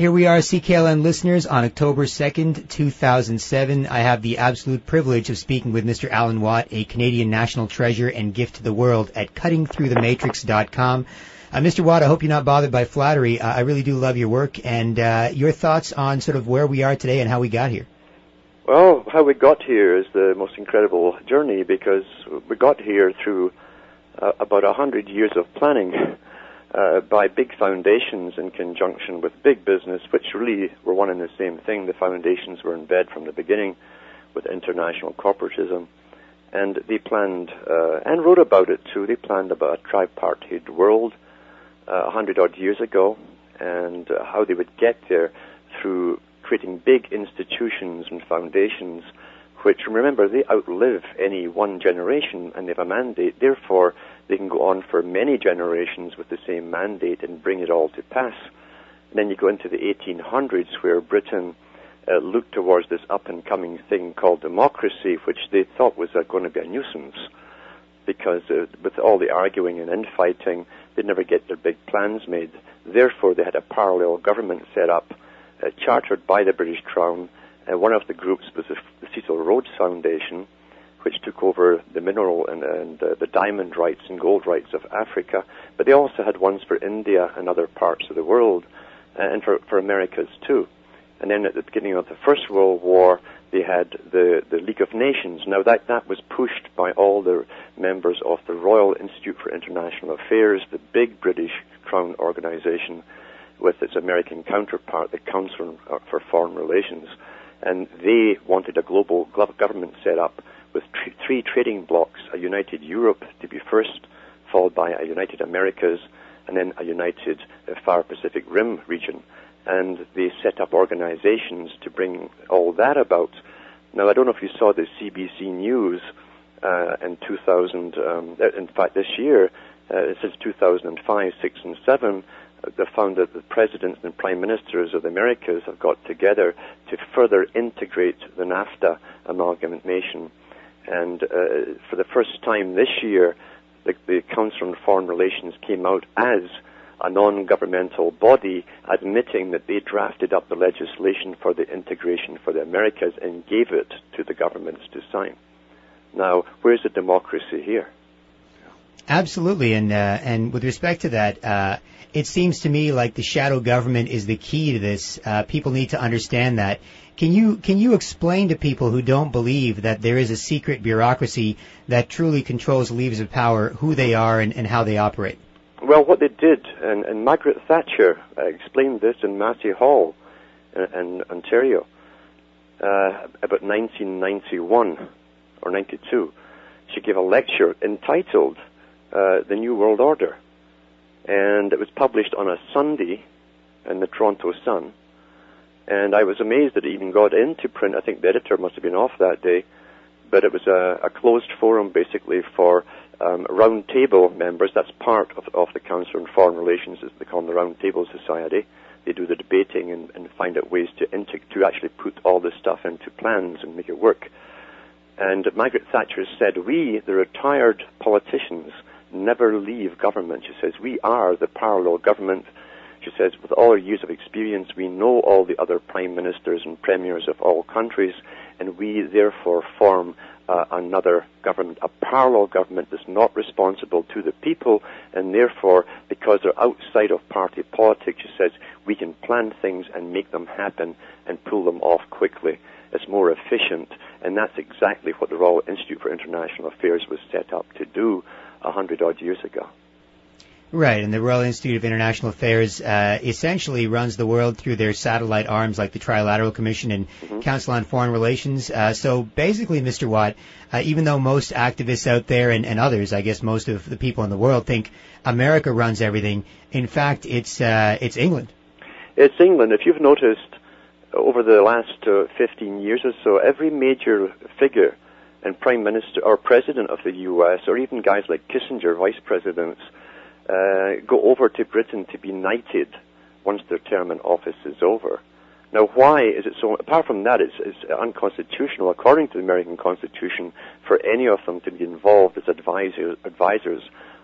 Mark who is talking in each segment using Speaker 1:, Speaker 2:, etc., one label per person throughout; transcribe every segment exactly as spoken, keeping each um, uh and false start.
Speaker 1: Here we are, C K L N listeners, on October second, two thousand seven. I have the absolute privilege of speaking with Mister Alan Watt, a Canadian national treasure and gift to the world at cutting through the matrix dot com. Uh, Mister Watt, I hope you're not bothered by flattery. Uh, I really do love your work, and uh, your thoughts on sort of where we are today and how we got here.
Speaker 2: Well, how we got here is the most incredible journey, because we got here through uh, about a hundred years of planning. Uh, by big foundations in conjunction with big business, which really were one and the same thing. The foundations were in bed from the beginning with international corporatism, and they planned, uh, and wrote about it too, they planned about a tripartite world uh, a hundred odd years ago, and uh, how they would get there through creating big institutions and foundations, which, remember, they outlive any one generation, and they have a mandate. Therefore, they can go on for many generations with the same mandate and bring it all to pass. And then you go into the eighteen hundreds, where Britain uh, looked towards this up-and-coming thing called democracy, which they thought was uh, going to be a nuisance, because uh, with all the arguing and infighting, they'd never get their big plans made. Therefore, they had a parallel government set up, uh, chartered by the British Crown. Uh, one of the groups was the, the Cecil Rhodes Foundation, which took over the mineral and, and uh, the diamond rights and gold rights of Africa. But they also had ones for India and other parts of the world, uh, and for, for Americas too. And then at the beginning of the First World War, they had the, the League of Nations. Now that, that was pushed by all the members of the Royal Institute for International Affairs, the big British Crown organization, with its American counterpart, the Council for Foreign Relations. And they wanted a global government set up with tr- three trading blocks: a united Europe to be first, followed by a united Americas, and then a united uh, Far Pacific Rim region. And they set up organizations to bring all that about. Now, I don't know if you saw the C B C News uh, in two thousand, um, in fact this year, uh, since two thousand five, six, and seven, they found that the presidents and prime ministers of the Americas have got together to further integrate the NAFTA amalgamation. And uh, for the first time this year, the, the Council on Foreign Relations came out as a non-governmental body, admitting that they drafted up the legislation for the integration for the Americas and gave it to the governments to sign. Now, where's the democracy here?
Speaker 1: Absolutely, and uh, and with respect to that, uh, it seems to me like the shadow government is the key to this. Uh, people need to understand that. Can you can you explain to people who don't believe that there is a secret bureaucracy that truly controls levers of power who they are and, and how they operate?
Speaker 2: Well, what they did, and, and Margaret Thatcher uh, explained this in Massey Hall in, in Ontario uh, about nineteen ninety-one or ninety-two. She gave a lecture entitled Uh, the New World Order, and it was published on a Sunday in the Toronto Sun, and I was amazed that it even got into print. I think the editor must have been off that day, but it was a, a closed forum basically for um, round table members. That's part of, of the Council on Foreign Relations, as they call them, the Round Table Society. They do the debating and, and find out ways to, integ- to actually put all this stuff into plans and make it work. And Margaret Thatcher said, we, the retired politicians, never leave government. She says, we are the parallel government. She says, with all our years of experience, we know all the other prime ministers and premiers of all countries, and we therefore form uh, another government, a parallel government that's not responsible to the people, and therefore, because they're outside of party politics, she says, we can plan things and make them happen and pull them off quickly. It's more efficient, and that's exactly what the Royal Institute for International Affairs was set up to do a hundred odd years ago.
Speaker 1: Right, and the Royal Institute of International Affairs uh, essentially runs the world through their satellite arms like the Trilateral Commission and mm-hmm. Council on Foreign Relations. Uh, so basically, Mister Watt, uh, even though most activists out there and, and others, I guess most of the people in the world think America runs everything, in fact, it's uh, it's England.
Speaker 2: It's England. If you've noticed, over the last uh, fifteen years or so, every major figure and prime minister or president of the U S, or even guys like Kissinger, vice presidents, uh, go over to Britain to be knighted once their term in office is over. Now, why is it so? Apart from that, it's, it's unconstitutional, according to the American Constitution, for any of them to be involved as advisor, advisors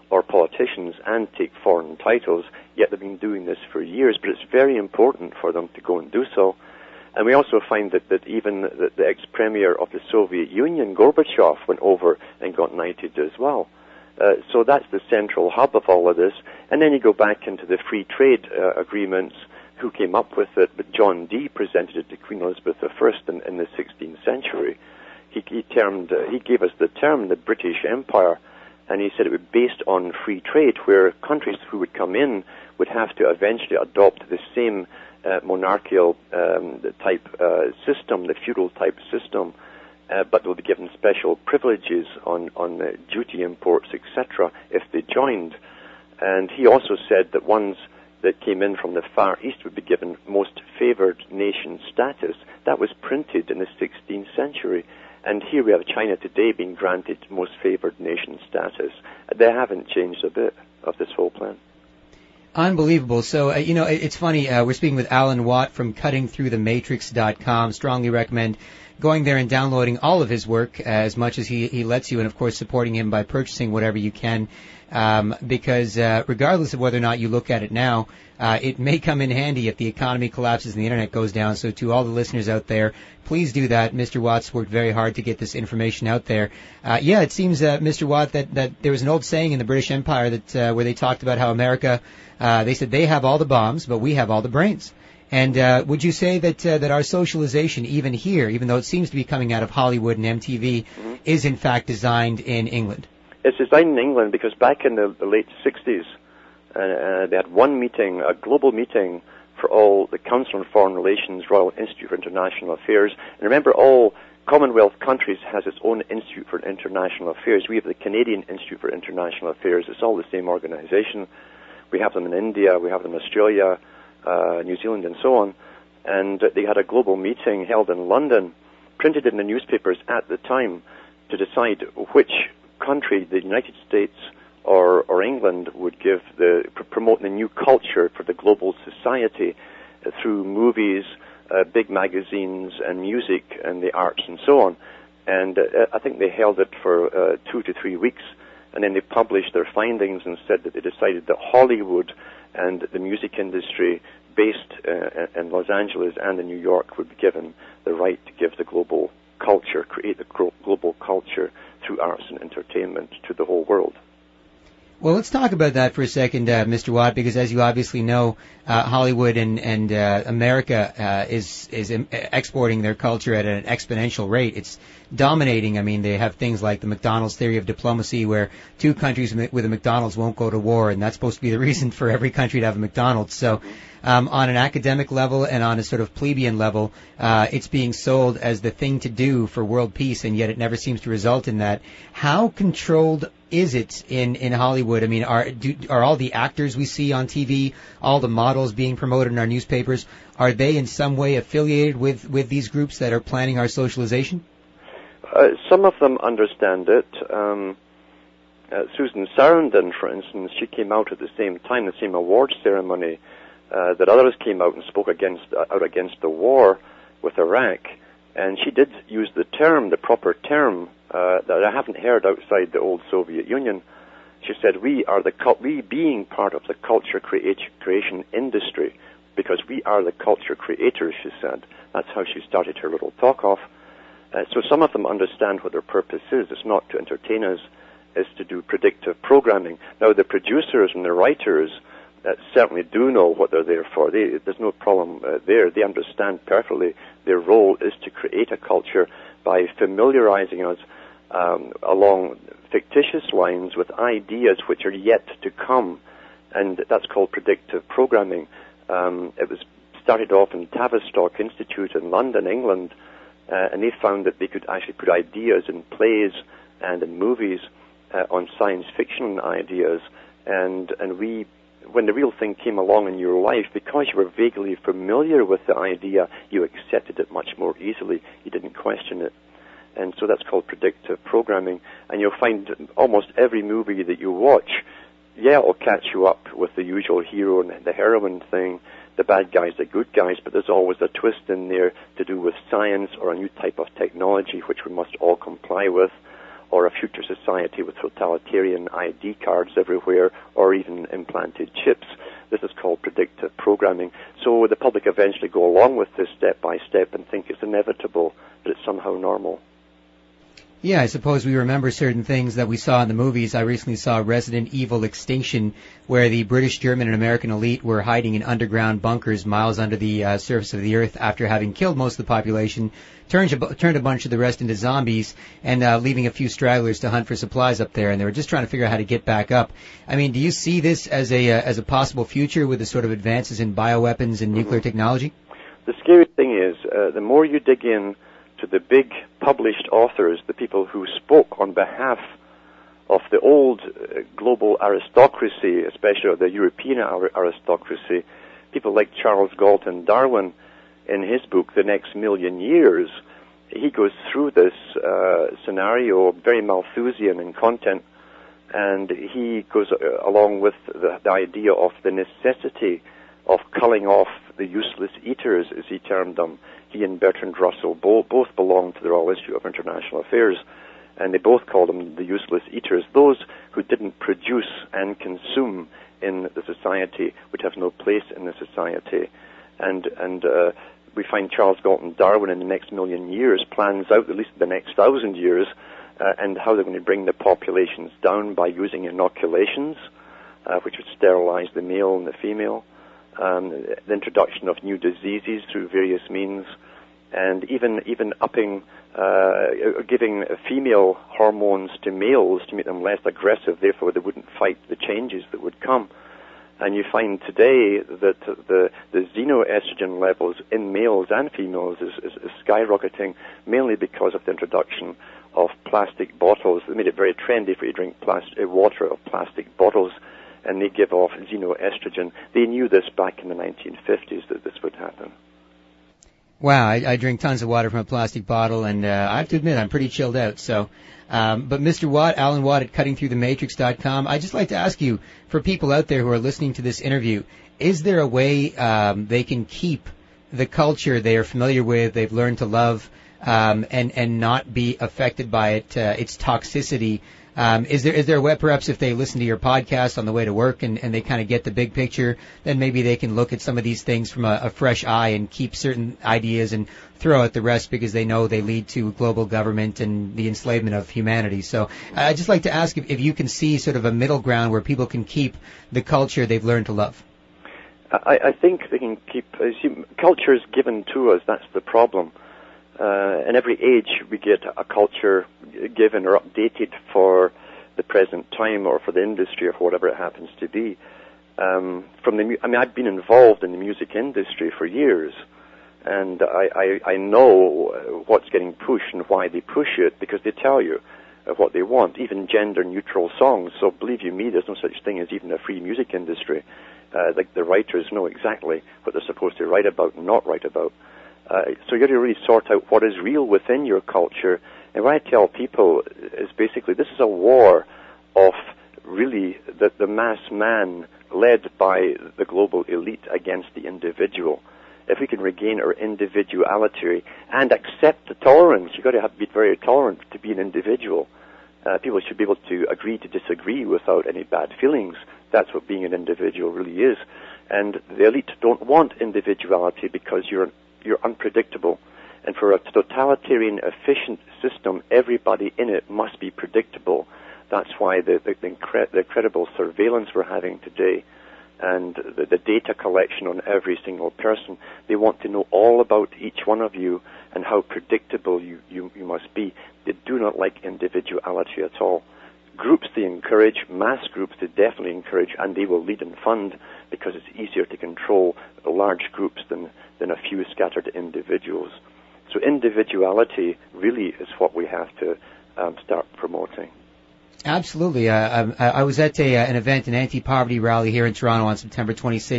Speaker 2: or politicians and take foreign titles, yet they've been doing this for years, but it's very important for them to go and do so. And we also find that, that even the, the ex-premier of the Soviet Union, Gorbachev, went over and got knighted as well. Uh, so that's the central hub of all of this. And then you go back into the free trade uh, agreements, who came up with it, but John Dee presented it to Queen Elizabeth the First in, in the sixteenth century. He, he termed, uh, he gave us the term the British Empire, and he said it was based on free trade, where countries who would come in would have to eventually adopt the same uh, monarchical um, type uh, system, the feudal type system, uh, but they'll be given special privileges on, on uh, duty imports, et cetera, if they joined. And he also said that ones that came in from the Far East would be given most favored nation status. That was printed in the sixteenth century. And here we have China today being granted most favored nation status. They haven't changed a bit of this whole plan.
Speaker 1: Unbelievable. So, uh, you know, it's funny. Uh, we're speaking with Alan Watt from cutting through the matrix dot com. Strongly recommend going there and downloading all of his work uh, as much as he, he lets you, and, of course, supporting him by purchasing whatever you can, um, because uh, regardless of whether or not you look at it now, uh, it may come in handy if the economy collapses and the Internet goes down. So to all the listeners out there, please do that. Mister Watt's worked very hard to get this information out there. Uh, yeah, it seems, uh, Mister Watt, that, that there was an old saying in the British Empire that uh, where they talked about how America, uh, they said they have all the bombs, but we have all the brains. And uh, would you say that uh, that our socialization, even here, even though it seems to be coming out of Hollywood and M T V, mm-hmm. is in fact designed in England?
Speaker 2: It's designed in England because back in the, the late sixties, uh, uh, they had one meeting, a global meeting for all the Council on Foreign Relations, Royal Institute for International Affairs. And remember, all Commonwealth countries has its own Institute for International Affairs. We have the Canadian Institute for International Affairs. It's all the same organization. We have them in India, we have them in Australia, Uh, New Zealand and so on, and uh, they had a global meeting held in London, printed in the newspapers at the time, to decide which country, the United States or, or England, would give the pr- promote the new culture for the global society uh, through movies, uh, big magazines, and music, and the arts and so on. And uh, I think they held it for uh, two to three weeks, and then they published their findings and said that they decided that Hollywood and the music industry based uh, in Los Angeles and in New York would be given the right to give the global culture, create the global culture through arts and entertainment to the whole world.
Speaker 1: Well, let's talk about that for a second, uh, Mister Watt, because as you obviously know, uh, Hollywood and, and uh, America uh, is is exporting their culture at an exponential rate. It's dominating. I mean, they have things like the McDonald's theory of diplomacy, where two countries with a McDonald's won't go to war, and that's supposed to be the reason for every country to have a McDonald's. So um, on an academic level and on a sort of plebeian level, uh, it's being sold as the thing to do for world peace, and yet it never seems to result in that. How controlled is it in, in Hollywood? I mean, are do, are all the actors we see on T V, all the models being promoted in our newspapers, are they in some way affiliated with, with these groups that are planning our socialization?
Speaker 2: Uh, some of them understand it. Um, uh, Susan Sarandon, for instance, she came out at the same time, the same awards ceremony, uh, that others came out and spoke against uh, out against the war with Iraq. And she did use the term, the proper term, uh, that I haven't heard outside the old Soviet Union. She said, we are the, cult- we being part of the culture create- creation industry, because we are the culture creators, she said. That's how she started her little talk off. Uh, so some of them understand what their purpose is. It's not to entertain us, it's to do predictive programming. Now, the producers and the writers uh, certainly do know what they're there for. They, there's no problem uh, there. They understand perfectly their role is to create a culture by familiarizing us um, along fictitious lines with ideas which are yet to come, and that's called predictive programming. Um, it was started off in Tavistock Institute in London, England, uh, and they found that they could actually put ideas in plays and in movies uh, on science fiction ideas, and and we, when the real thing came along in your life, because you were vaguely familiar with the idea, you accepted it much more easily. You didn't question it. And so that's called predictive programming. And you'll find almost every movie that you watch, yeah, it'll catch you up with the usual hero and the heroine thing, the bad guys, the good guys, but there's always a twist in there to do with science or a new type of technology which we must all comply with, or a future society with totalitarian I D cards everywhere, or even implanted chips. This is called predictive programming. So the public eventually go along with this step by step and think it's inevitable, but it's somehow normal.
Speaker 1: Yeah, I suppose we remember certain things that we saw in the movies. I recently saw Resident Evil Extinction, where the British, German, and American elite were hiding in underground bunkers miles under the uh, surface of the Earth after having killed most of the population, turned a, turned a bunch of the rest into zombies, and uh, leaving a few stragglers to hunt for supplies up there. And they were just trying to figure out how to get back up. I mean, do you see this as a uh, as a possible future with the sort of advances in bioweapons and nuclear technology?
Speaker 2: The scary thing is, uh, the more you dig in to the big published authors, the people who spoke on behalf of the old uh, global aristocracy, especially the European ar- aristocracy, people like Charles Galton Darwin, in his book, The Next Million Years, he goes through this uh, scenario, very Malthusian in content, and he goes uh, along with the, the idea of the necessity of culling off the useless eaters, as he termed them. He and Bertrand Russell bo- both belonged to the Royal Institute of International Affairs, and they both called them the useless eaters. Those who didn't produce and consume in the society would have no place in the society. And and uh, we find Charles Galton Darwin in The Next Million Years plans out at least the next thousand years uh, and how they're going to bring the populations down by using inoculations, uh, which would sterilize the male and the female. Um, the introduction of new diseases through various means, and even even upping, uh, giving female hormones to males to make them less aggressive, therefore they wouldn't fight the changes that would come. And you find today that the, the xenoestrogen levels in males and females is, is, is skyrocketing, mainly because of the introduction of plastic bottles. They made it very trendy for you to drink plastic, water of plastic bottles, and they give off xenoestrogen. They knew this back in the nineteen fifties that this would happen.
Speaker 1: Wow, I, I drink tons of water from a plastic bottle, and uh, I have to admit I'm pretty chilled out. So, um, but Mister Watt, Alan Watt at cutting through the matrix dot com, I'd just like to ask you, for people out there who are listening to this interview, is there a way um, they can keep the culture they are familiar with, they've learned to love, um, and and not be affected by it, uh, its toxicity? Um, is there is there a way, perhaps if they listen to your podcast on the way to work and, and they kind of get the big picture, then maybe they can look at some of these things from a, a fresh eye and keep certain ideas and throw out the rest because they know they lead to global government and the enslavement of humanity. So uh, I'd just like to ask if, if you can see sort of a middle ground where people can keep the culture they've learned to love.
Speaker 2: I, I think they can keep, as you, culture is given to us, that's the problem. Uh, in every age, we get a culture given or updated for the present time or for the industry or for whatever it happens to be. Um, from the, I mean, I've been involved in the music industry for years, and I, I, I know what's getting pushed and why they push it because they tell you what they want, even gender-neutral songs. So believe you me, there's no such thing as even a free music industry. Uh, like the writers know exactly what they're supposed to write about and not write about. Uh, so you got to really sort out what is real within your culture. And what I tell people is basically this is a war of really the, the mass man led by the global elite against the individual. If we can regain our individuality and accept the tolerance, you've got to have to be very tolerant to be an individual. Uh, people should be able to agree to disagree without any bad feelings. That's what being an individual really is. And the elite don't want individuality because you're you're unpredictable. And for a totalitarian, efficient system, everybody in it must be predictable. That's why the, the, the, incre- the incredible surveillance we're having today and the, the data collection on every single person, they want to know all about each one of you and how predictable you, you, you must be. They do not like individuality at all. Groups they encourage, mass groups they definitely encourage, and they will lead and fund because it's easier to control large groups than, than a few scattered individuals. So individuality really is what we have to um, start promoting.
Speaker 1: Absolutely. Uh, I, I was at a, uh, an event, an anti-poverty rally here in Toronto on September twenty-sixth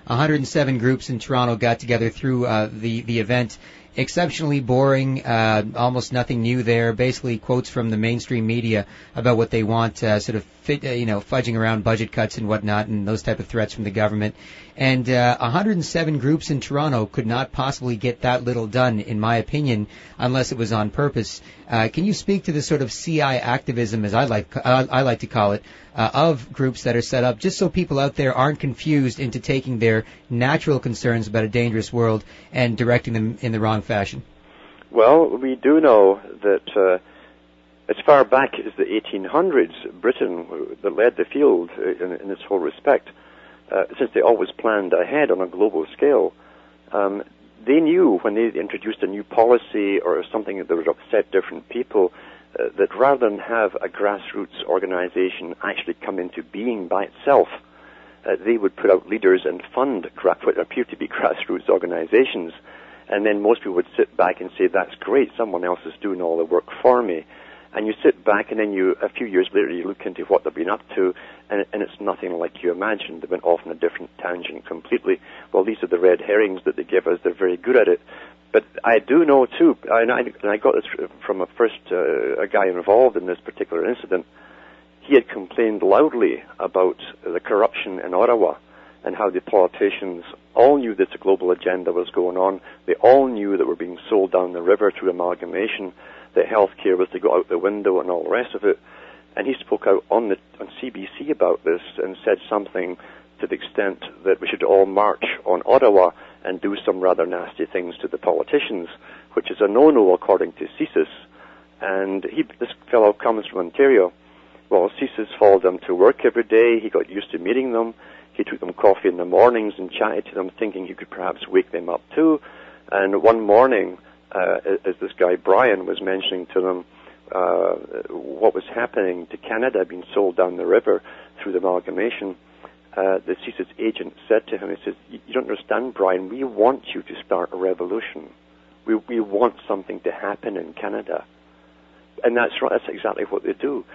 Speaker 1: one hundred seven groups in Toronto got together through uh, the, the event. Exceptionally boring, uh, almost nothing new there. Basically, quotes from the mainstream media about what they want, uh, sort of fit, uh, you know, fudging around budget cuts and whatnot, and those type of threats from the government. And uh, one hundred seven groups in Toronto could not possibly get that little done, in my opinion, unless it was on purpose. Uh, can you speak to the sort of C I activism, as I like uh, I like to call it, uh, of groups that are set up, just so people out there aren't confused into taking their natural concerns about a dangerous world and directing them in the wrong fashion?
Speaker 2: Well, we do know that uh, as far back as the eighteen hundreds, Britain, that led the field in, in this whole respect, uh, since they always planned ahead on a global scale, um, they knew when they introduced a new policy or something that would upset different people, uh, that rather than have a grassroots organization actually come into being by itself, uh, they would put out leaders and fund gra- what appear to be grassroots organizations. And then most people would sit back and say, that's great, someone else is doing all the work for me. And you sit back and then you, a few years later, you look into what they've been up to, and, and it's nothing like you imagined. They went off on a different tangent completely. Well, these are the red herrings that they give us. They're very good at it. But I do know, too, and I, and I got this from a first, uh, a guy involved in this particular incident. He had complained loudly about the corruption in Ottawa and how the politicians all knew that a global agenda was going on. They all knew that we're being sold down the river through amalgamation, that healthcare was to go out the window and all the rest of it. And he spoke out on the on C B C about this and said something to the extent that we should all march on Ottawa and do some rather nasty things to the politicians, which is a no-no according to CSIS. And he, this fellow comes from Ontario. Well, CSIS followed them to work every day. He got used to meeting them. He took them coffee in the mornings and chatted to them, thinking he could perhaps wake them up too. And one morning, uh, as this guy Brian was mentioning to them uh, what was happening to Canada being sold down the river through the amalgamation, uh, the CSIS agent said to him, he says, you don't understand, Brian, we want you to start a revolution. We, we want something to happen in Canada. And that's right, that's exactly what they do.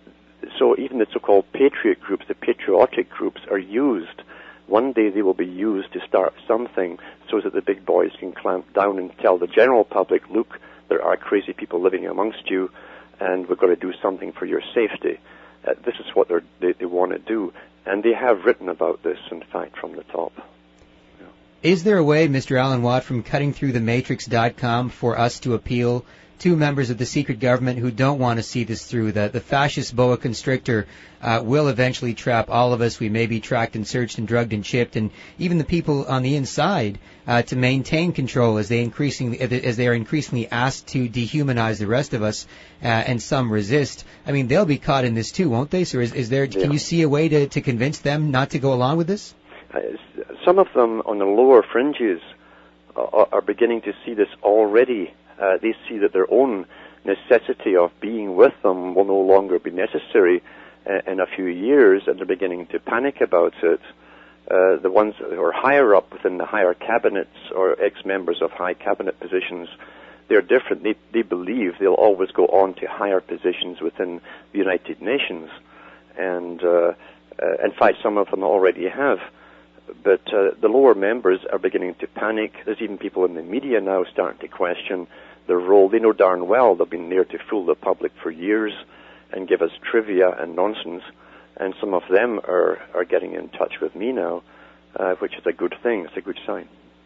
Speaker 2: So even the so-called patriot groups, the patriotic groups, are used. One day they will be used to start something so that the big boys can clamp down and tell the general public, look, there are crazy people living amongst you, and we've got to do something for your safety. Uh, this is what they, they want to do. And they have written about this, in fact, from the top. Yeah.
Speaker 1: Is there a way, Mister Alan Watt, from cutting through the matrix dot com for us to appeal to members of the secret government who don't want to see this through? The, the fascist boa constrictor uh, will eventually trap all of us. We may be tracked and searched and drugged and chipped, and even the people on the inside uh, to maintain control as they increasingly as they are increasingly asked to dehumanize the rest of us, uh, and some resist. I mean, they'll be caught in this too, won't they? So is, is there? Yeah. Can you see a way to, to convince them not to go along with this?
Speaker 2: Uh, some of them on the lower fringes are, are beginning to see this already. Uh, they see that their own necessity of being with them will no longer be necessary uh, in a few years, and they're beginning to panic about it. Uh, the ones who are higher up within the higher cabinets or ex-members of high cabinet positions, they're different. They, they believe they'll always go on to higher positions within the United Nations. And uh, uh, in fact, some of them already have. But uh, the lower members are beginning to panic. There's even people in the media now starting to question their role. They know darn well they've been there to fool the public for years and give us trivia and nonsense. And some of them are, are getting in touch with me now, uh, which is a good thing. It's a good sign.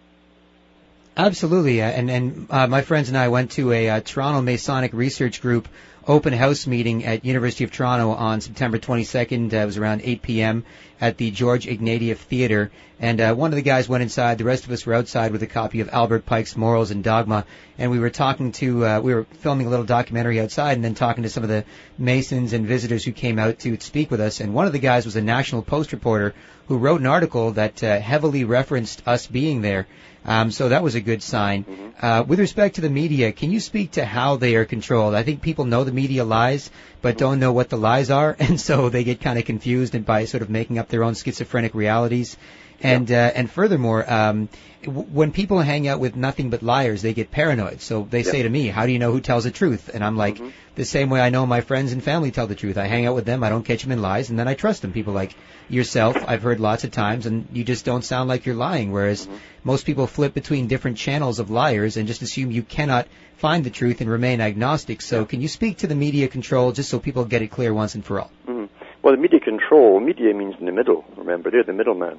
Speaker 1: Absolutely. And, and uh, my friends and I went to a uh, Toronto Masonic Research Group open house meeting at University of Toronto on September twenty-second. Uh, it was around eight p.m. at the George Ignatieff Theatre. And uh, one of the guys went inside. The rest of us were outside with a copy of Albert Pike's Morals and Dogma. And we were talking to, uh, we were filming a little documentary outside and then talking to some of the Masons and visitors who came out to speak with us. And one of the guys was a National Post reporter who wrote an article that uh, heavily referenced us being there. Um, so that was a good sign. Mm-hmm. Uh, with respect to the media, can you speak to how they are controlled? I think people know the media lies, but mm-hmm. don't know what the lies are, and so they get kind of confused and by sort of making up their own schizophrenic realities. And
Speaker 2: yeah.
Speaker 1: uh, and furthermore, um, w- when people hang out with nothing but liars, they get paranoid. So they
Speaker 2: yeah.
Speaker 1: say to me, "How do you know who tells the truth?" And I'm like,
Speaker 2: mm-hmm.
Speaker 1: the same way I know my friends and family tell the truth. I hang out with them, I don't catch them in lies, and then I trust them. People like yourself, I've heard lots of times, and you just don't sound like you're lying. Whereas
Speaker 2: mm-hmm.
Speaker 1: most people flip between different channels of liars and just assume you cannot find the truth and remain agnostic. So
Speaker 2: yeah.
Speaker 1: can you speak to the media control just so people get it clear once and for all?
Speaker 2: Mm-hmm. Well, the media control, media means in the middle. Remember, they're the middleman.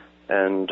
Speaker 2: And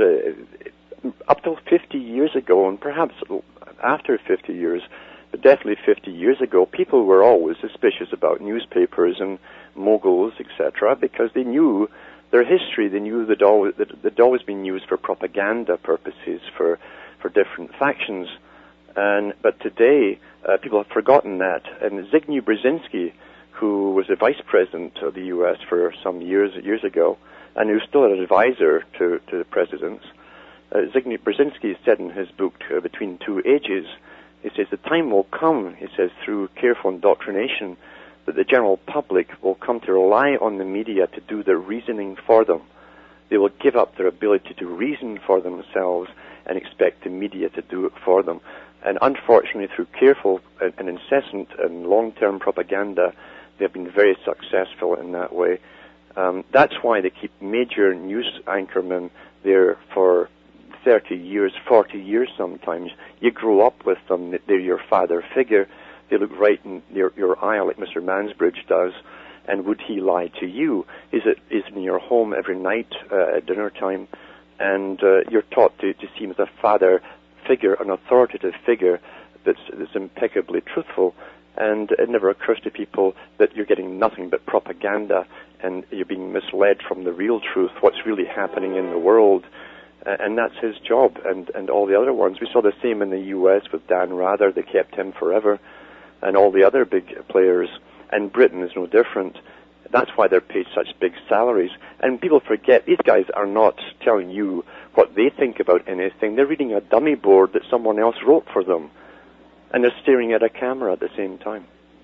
Speaker 2: uh, up till fifty years ago, and perhaps after fifty years, but definitely fifty years ago, people were always suspicious about newspapers and moguls, et cetera, because they knew their history. They knew that always, that they'd always been used for propaganda purposes, for, for different factions. And but today, uh, people have forgotten that. And Zbigniew Brzezinski, who was the vice president of the U S for some years years ago, and who's still an advisor to, to the presidents, uh, Zbigniew Brzezinski said in his book, uh, Between Two Ages, he says, the time will come, he says, through careful indoctrination, that the general public will come to rely on the media to do their reasoning for them. They will give up their ability to reason for themselves and expect the media to do it for them. And unfortunately, through careful and, and incessant and long-term propaganda, they've been very successful in that way. Um, that's why they keep major news anchormen there for thirty years, forty years sometimes. You grow up with them. They're your father figure. They look right in your, your eye like Mister Mansbridge does. And would he lie to you? Is it is in your home every night uh, at dinner time? And uh, you're taught to, to see him as a father figure, an authoritative figure that's, that's impeccably truthful. And it never occurs to people that you're getting nothing but propaganda and you're being misled from the real truth, what's really happening in the world. Uh, and that's his job, and, and all the other ones. We saw the same in the U S with Dan Rather. They kept him forever, and all the other big players. And Britain is no different. That's why they're paid such big salaries. And people forget, these guys are not telling you what they think about anything. They're reading a dummy board that someone else wrote for them. And they're staring at a camera at the same time.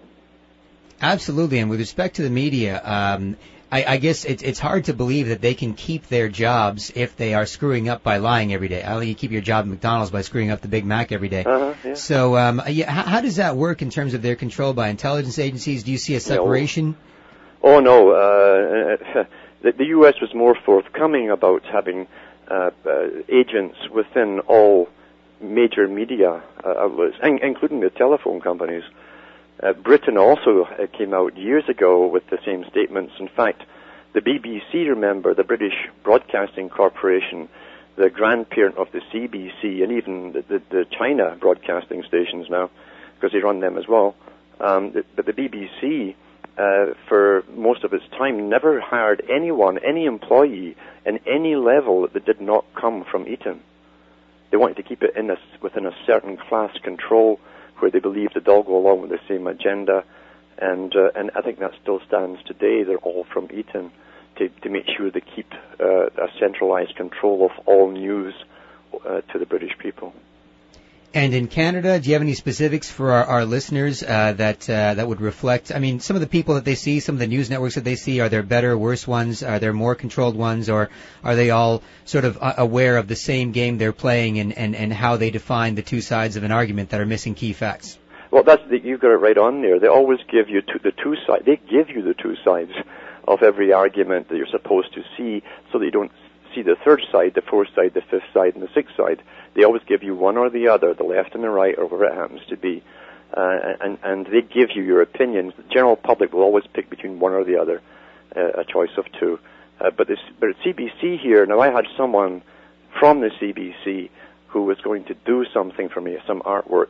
Speaker 1: Absolutely, and with respect to the media, um, I, I guess it's it's hard to believe that they can keep their jobs if they are screwing up by lying every day. I think you keep your job at McDonald's by screwing up the Big Mac every day.
Speaker 2: Uh-huh, yeah.
Speaker 1: So, um, yeah, how, how does that work in terms of their control by intelligence agencies? Do you see a separation?
Speaker 2: No. Oh no, uh, the, the U S was more forthcoming about having uh, uh, agents within all major media uh, outlets, in, including the telephone companies. Uh, Britain also uh, came out years ago with the same statements. In fact, the B B C, remember, the British Broadcasting Corporation, the grandparent of the C B C, and even the, the, the China broadcasting stations now, because they run them as well. Um, the, but the B B C, uh, for most of its time, never hired anyone, any employee, in any level that did not come from Eton. They wanted to keep it in a, within a certain class control where they believed they'd all go along with the same agenda, and uh, and I think that still stands today. They're all from Eton to, to make sure they keep uh, a centralized control of all news uh, to the British people.
Speaker 1: And in Canada, do you have any specifics for our, our listeners uh, that uh, that would reflect? I mean, some of the people that they see, some of the news networks that they see, are there better, worse ones? Are there more controlled ones, or are they all sort of uh, aware of the same game they're playing and, and, and how they define the two sides of an argument that are missing key facts?
Speaker 2: Well, that's the, you've got it right on there. They always give you two, the two sides. They give you the two sides of every argument that you're supposed to see, so that you don't see the third side, the fourth side, the fifth side, and the sixth side. They always give you one or the other, the left and the right, or whatever it happens to be, uh, and, and they give you your opinions. The general public will always pick between one or the other, uh, a choice of two. Uh, but, this, but at C B C here, now I had someone from the C B C who was going to do something for me, some artwork,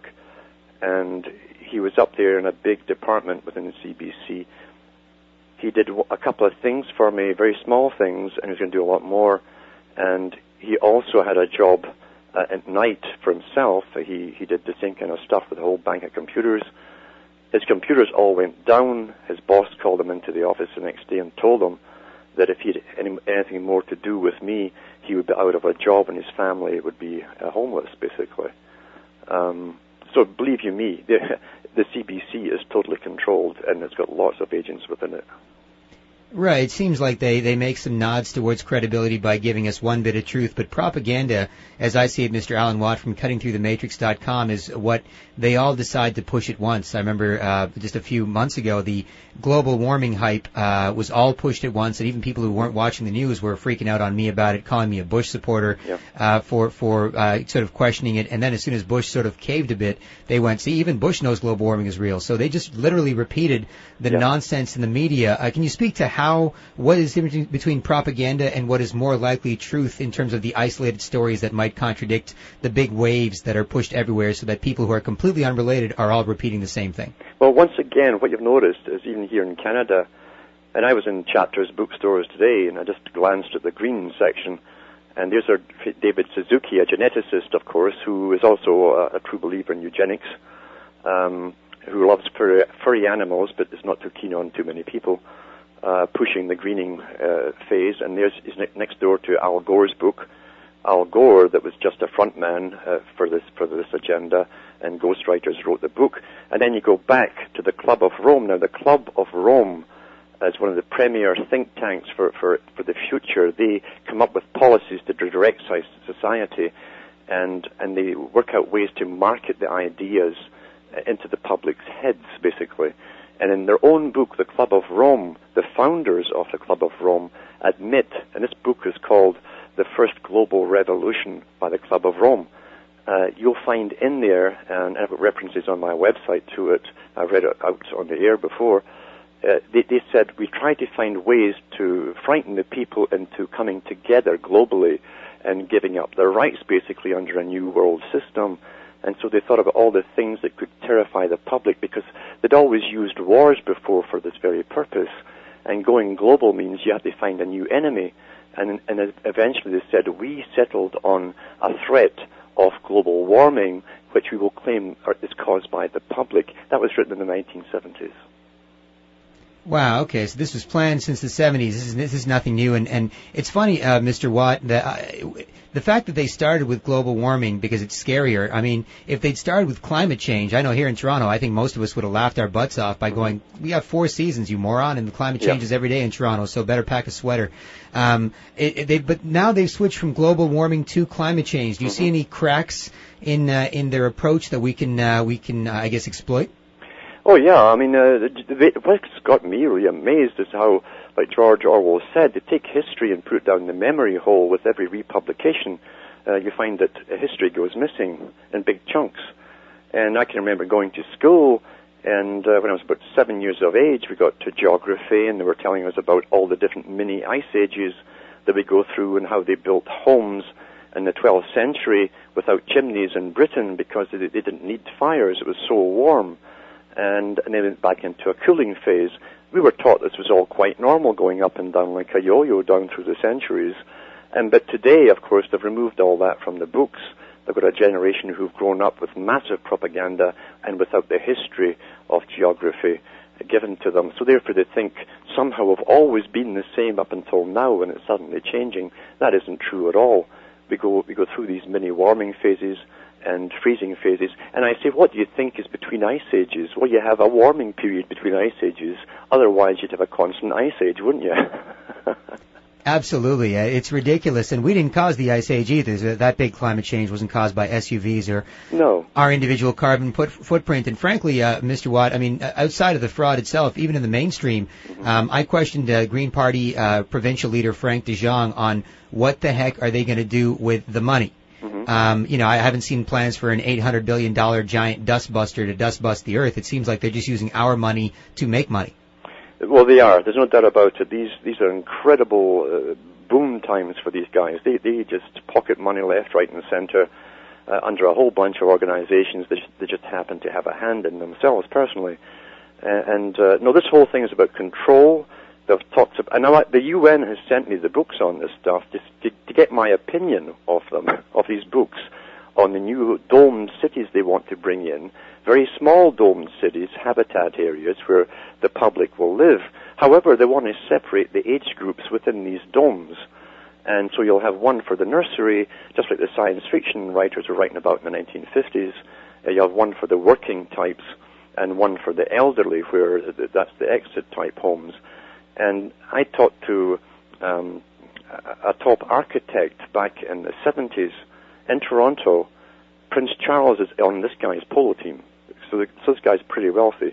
Speaker 2: and he was up there in a big department within the C B C. He did a couple of things for me, very small things, and he was going to do a lot more. And he also had a job uh, at night for himself. He he did the same kind of stuff with a whole bank of computers. His computers all went down. His boss called him into the office the next day and told him that if he had any, anything more to do with me, he would be out of a job and his family would be uh, homeless, basically. Um, so believe you me, the, the C B C is totally controlled, and it's got lots of agents within it.
Speaker 1: Right. It seems like they, they make some nods towards credibility by giving us one bit of truth, but propaganda, as I see it, Mister Alan Watt from cutting through the matrix dot com, is what they all decide to push at once. I remember uh, just a few months ago, the global warming hype uh, was all pushed at once, and even people who weren't watching the news were freaking out on me about it, calling me a Bush supporter
Speaker 2: yeah.
Speaker 1: uh, for, for uh, sort of questioning it. And then as soon as Bush sort of caved a bit, they went, see, even Bush knows global warming is real. So they just literally repeated the
Speaker 2: yeah.
Speaker 1: nonsense in the media. Uh, can you speak to how, what is the difference between propaganda and what is more likely truth in terms of the isolated stories that might contradict the big waves that are pushed everywhere so that people who are completely unrelated are all repeating the same thing?
Speaker 2: Well, once again, what you've noticed is even here in Canada, and I was in Chapters bookstores today, and I just glanced at the green section, and there's our David Suzuki, a geneticist, of course, who is also a, a true believer in eugenics, um, who loves furry, furry animals, but is not too keen on too many people, uh, pushing the greening uh, phase. And there's is ne- next door to Al Gore's book, Al Gore, that was just a front man uh, for this for this agenda, and ghostwriters wrote the book. And then you go back to the Club of Rome. Now, the Club of Rome, as one of the premier think tanks for, for, for the future, they come up with policies to direct society, and, and they work out ways to market the ideas into the public's heads, basically. And in their own book, The Club of Rome, the founders of the Club of Rome admit, and this book is called The First Global Revolution by the Club of Rome, uh, you'll find in there, and I've got references on my website to it, I read it out on the air before, uh, they, they said, we try to find ways to frighten the people into coming together globally and giving up their rights, basically, under a new world system. And so they thought about all the things that could terrify the public, because they'd always used wars before for this very purpose. And going global means you have to find a new enemy. And, and eventually they said, we settled on a threat of global warming, which we will claim is caused by the public. That was written in the nineteen seventies.
Speaker 1: Wow, okay, so this was planned since the seventies. This is, this is nothing new, and, and it's funny, uh, Mister Watt, that uh, the fact that they started with global warming because it's scarier. I mean, if they'd started with climate change, I know here in Toronto, I think most of us would have laughed our butts off by going, we have four seasons, you moron, and the climate changes yeah. every day in Toronto, so better pack a sweater. Um, it, it, they, but now they've switched from global warming to climate change. Do you mm-hmm. see any cracks in uh, in their approach that we can, uh, we can uh, I guess, exploit?
Speaker 2: Oh, yeah. I mean, uh, what's got me really amazed is how, like George Orwell said, they take history and put it down the memory hole. With every republication, uh, you find that history goes missing in big chunks. And I can remember going to school, and uh, when I was about seven years of age, we got to geography, and they were telling us about all the different mini ice ages that we go through and how they built homes in the twelfth century without chimneys in Britain because they, they didn't need fires. It was so warm. And, and then went back into a cooling phase. We were taught this was all quite normal, going up and down like a yo-yo down through the centuries. And but today, of course, they've removed all that from the books. They've got a generation who've grown up with massive propaganda and without the history of geography given to them. So therefore they think somehow have always been the same up until now, and it's suddenly changing. That isn't true at all. We go we go through these mini warming phases and freezing phases. And I say, what do you think is between ice ages? Well, you have a warming period between ice ages. Otherwise, you'd have a constant ice age, wouldn't you?
Speaker 1: Absolutely. It's ridiculous. And we didn't cause the ice age either. That big climate change wasn't caused by S U Vs or
Speaker 2: no.
Speaker 1: our individual carbon put, footprint. And frankly, uh, Mister Watt, I mean, outside of the fraud itself, even in the mainstream, mm-hmm. um, I questioned uh, Green Party uh, provincial leader Frank de Jong on what the heck are they going to do with the money. Mm-hmm. Um, you know, I haven't seen plans for an eight hundred billion dollars giant dustbuster to dust bust the earth. It seems like they're just using our money to make money.
Speaker 2: Well, they are. There's no doubt about it. These these are incredible uh, boom times for these guys. They they just pocket money left, right, and center uh, under a whole bunch of organizations that just, that just happen to have a hand in themselves personally. Uh, and uh, no, this whole thing is about control. They've talked about, and now the U N has sent me the books on this stuff just to, to get my opinion of them, of these books, on the new domed cities they want to bring in. Very small domed cities, habitat areas where the public will live. However, they want to separate the age groups within these domes. And so you'll have one for the nursery, just like the science fiction writers were writing about in the nineteen fifties. Uh, you have one for the working types and one for the elderly, where that's the exit type homes. And I talked to um, a, a top architect back in the seventies in Toronto. Prince Charles is on this guy's polo team, so, the, so this guy's pretty wealthy.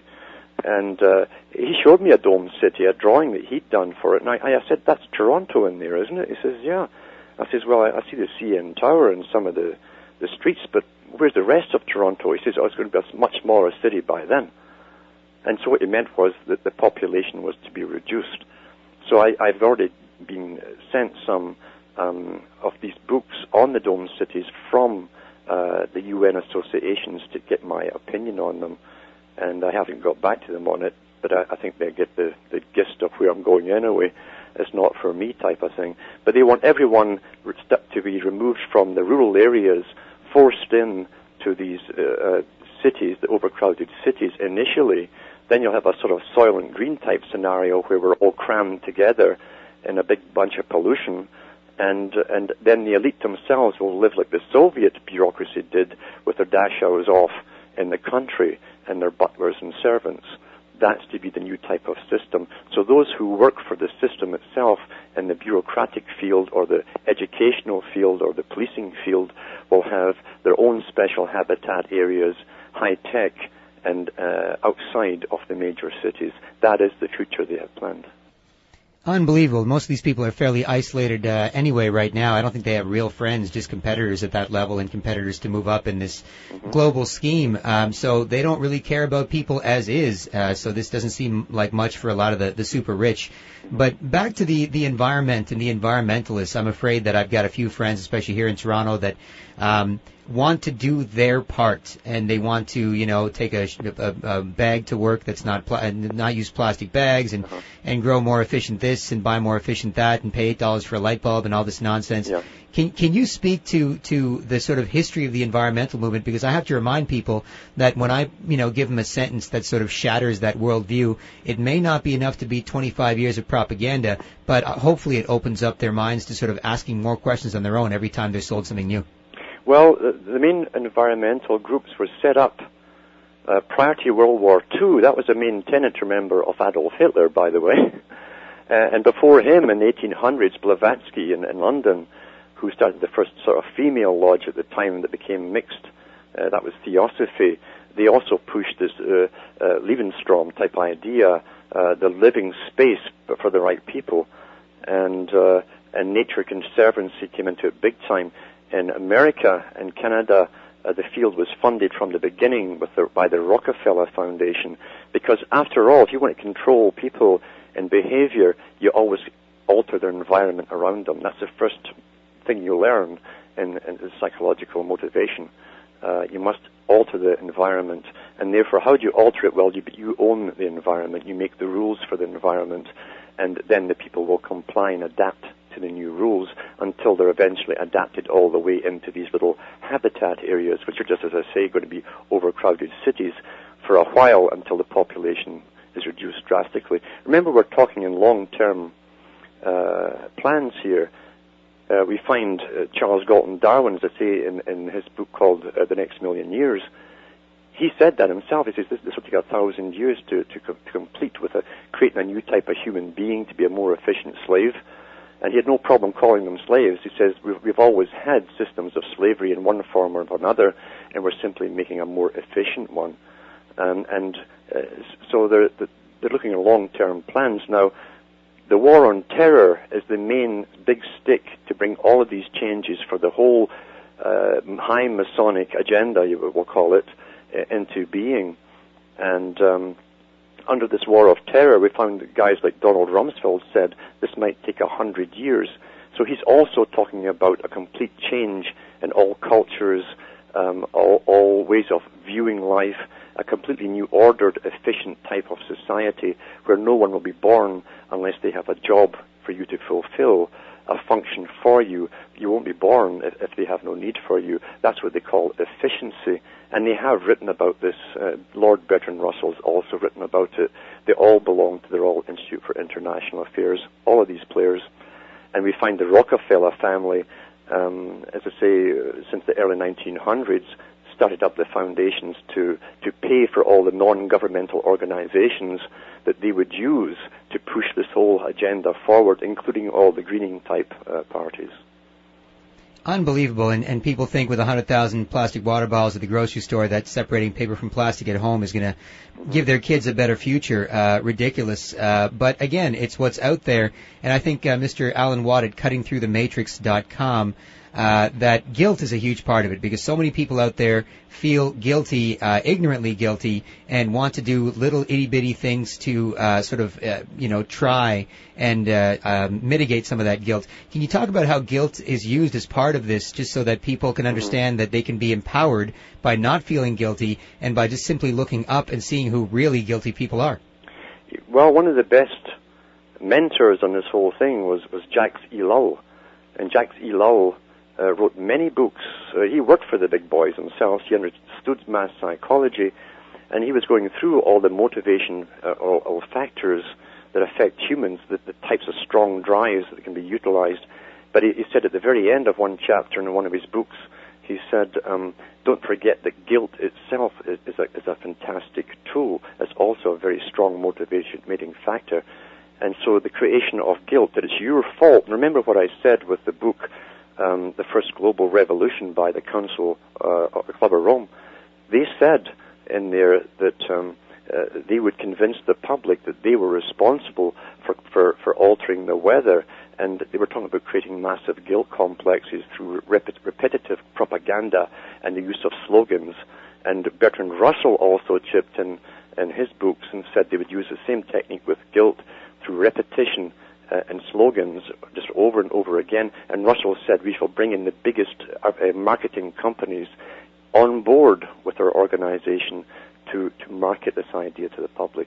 Speaker 2: And uh, he showed me a dome city, a drawing that he'd done for it, and I, I said, "That's Toronto in there, isn't it?" He says, "Yeah." I says, "Well, I, I see the C N Tower and some of the, the streets, but where's the rest of Toronto?" He says, "Oh, it's going to be a much smaller city by then." And so what he meant was that the population was to be reduced. So I, I've already been sent some um, of these books on the dome cities from uh, the U N associations to get my opinion on them. And I haven't got back to them on it, but I, I think they get the, the gist of where I'm going anyway. It's not for me type of thing. But they want everyone to be removed from the rural areas, forced in to these uh, uh, cities, the overcrowded cities initially. Then you'll have a sort of Soylent Green type scenario where we're all crammed together in a big bunch of pollution. And and then the elite themselves will live like the Soviet bureaucracy did with their dash hours off in the country and their butlers and servants. That's to be the new type of system. So those who work for the system itself in the bureaucratic field or the educational field or the policing field will have their own special habitat areas, high tech, and uh, outside of the major cities. That is the future they have planned.
Speaker 1: Unbelievable. Most of these people are fairly isolated uh, anyway right now. I don't think they have real friends, just competitors at that level and competitors to move up in this mm-hmm. global scheme. Um, so they don't really care about people as is. Uh, so this doesn't seem like much for a lot of the, the super rich. But back to the, the environment and the environmentalists, I'm afraid that I've got a few friends, especially here in Toronto, that um, want to do their part, and they want to, you know, take a, a, a bag to work that's not pl- not use plastic bags, and uh-huh. and grow more efficient this and buy more efficient that, and pay eight dollars for a light bulb and all this nonsense.
Speaker 2: Yeah.
Speaker 1: Can can you speak to to the sort of history of the environmental movement? Because I have to remind people that when I, you know, give them a sentence that sort of shatters that worldview, it may not be enough to beat twenty-five years of propaganda, but hopefully it opens up their minds to sort of asking more questions on their own every time they're sold something new.
Speaker 2: Well, the, the main environmental groups were set up uh, prior to World War Two. That was the main tenet, remember, of Adolf Hitler, by the way. uh, and before him, in the eighteen hundreds, Blavatsky in, in London, who started the first sort of female lodge at the time that became mixed, uh, that was Theosophy. They also pushed this uh, uh, Lebensraum type idea, uh, the living space but for the right people. And, uh, and Nature Conservancy came into it big time. In America and Canada, uh, the field was funded from the beginning with the, by the Rockefeller Foundation, because after all, if you want to control people and behavior, you always alter their environment around them. That's the first thing you learn in, in psychological motivation. Uh, you must alter the environment, and therefore, how do you alter it? Well, you, you own the environment, you make the rules for the environment, and then the people will comply and adapt to the new rules until they're eventually adapted all the way into these little habitat areas, which are just, as I say, going to be overcrowded cities for a while until the population is reduced drastically. Remember, we're talking in long-term uh, plans here. Uh, we find uh, Charles Galton Darwin, as I say in, in his book called uh, The Next Million Years, he said that himself. He says this, this will take a thousand years to, to, co- to complete with a, creating a new type of human being to be a more efficient slave. And he had no problem calling them slaves. He says, we've, we've always had systems of slavery in one form or another, and we're simply making a more efficient one. Um, and uh, so they're, they're looking at long-term plans. Now, the war on terror is the main big stick to bring all of these changes for the whole uh, high Masonic agenda, you will call it, uh, into being. And um, under this war of terror, we found that guys like Donald Rumsfeld said this might take a hundred years. So he's also talking about a complete change in all cultures, um, all, all ways of viewing life, a completely new ordered, efficient type of society where no one will be born unless they have a job for you to fulfill, a function for you. You won't be born if, if they have no need for you. That's what they call efficiency. And they have written about this. Uh, Lord Bertrand Russell's also written about it. They all belong to the Royal Institute for International Affairs, all of these players. And we find the Rockefeller family, um, as I say, uh, since the early nineteen hundreds, started up the foundations to, to pay for all the non-governmental organizations that they would use to push this whole agenda forward, including all the greening type uh, parties.
Speaker 1: Unbelievable, and, and people think with one hundred thousand plastic water bottles at the grocery store that separating paper from plastic at home is going to give their kids a better future. Uh, ridiculous. Uh, but again, it's what's out there, and I think uh, Mister Alan Watt at cutting through the matrix dot com, uh, that guilt is a huge part of it, because so many people out there feel guilty, uh, ignorantly guilty, and want to do little itty-bitty things to uh, sort of, uh, you know, try and uh, uh, mitigate some of that guilt. Can you talk about how guilt is used as part of this, just so that people can understand that they can be empowered by not feeling guilty and by just simply looking up and seeing who really guilty people are?
Speaker 2: Well, one of the best mentors on this whole thing was, was Jacques E. Lowell. And Jacques E. Lowell uh, wrote many books. Uh, he worked for the big boys himself. He understood mass psychology, and he was going through all the motivation uh, or, or factors that affect humans, the, the types of strong drives that can be utilized. But he, he said at the very end of one chapter in one of his books, he said, um, don't forget that guilt itself is, is, a, is a fantastic tool. It's also a very strong motivation-making factor. And so the creation of guilt, that it's your fault. Remember what I said with the book, um, The First Global Revolution by the Council uh, of the Club of Rome. They said in there that um, uh, they would convince the public that they were responsible for, for, for altering the weather. And they were talking about creating massive guilt complexes through rep- repetitive propaganda and the use of slogans. And Bertrand Russell also chipped in in his books and said they would use the same technique with guilt through repetition uh, and slogans just over and over again. And Russell said we shall bring in the biggest uh, marketing companies on board with our organization to, to market this idea to the public.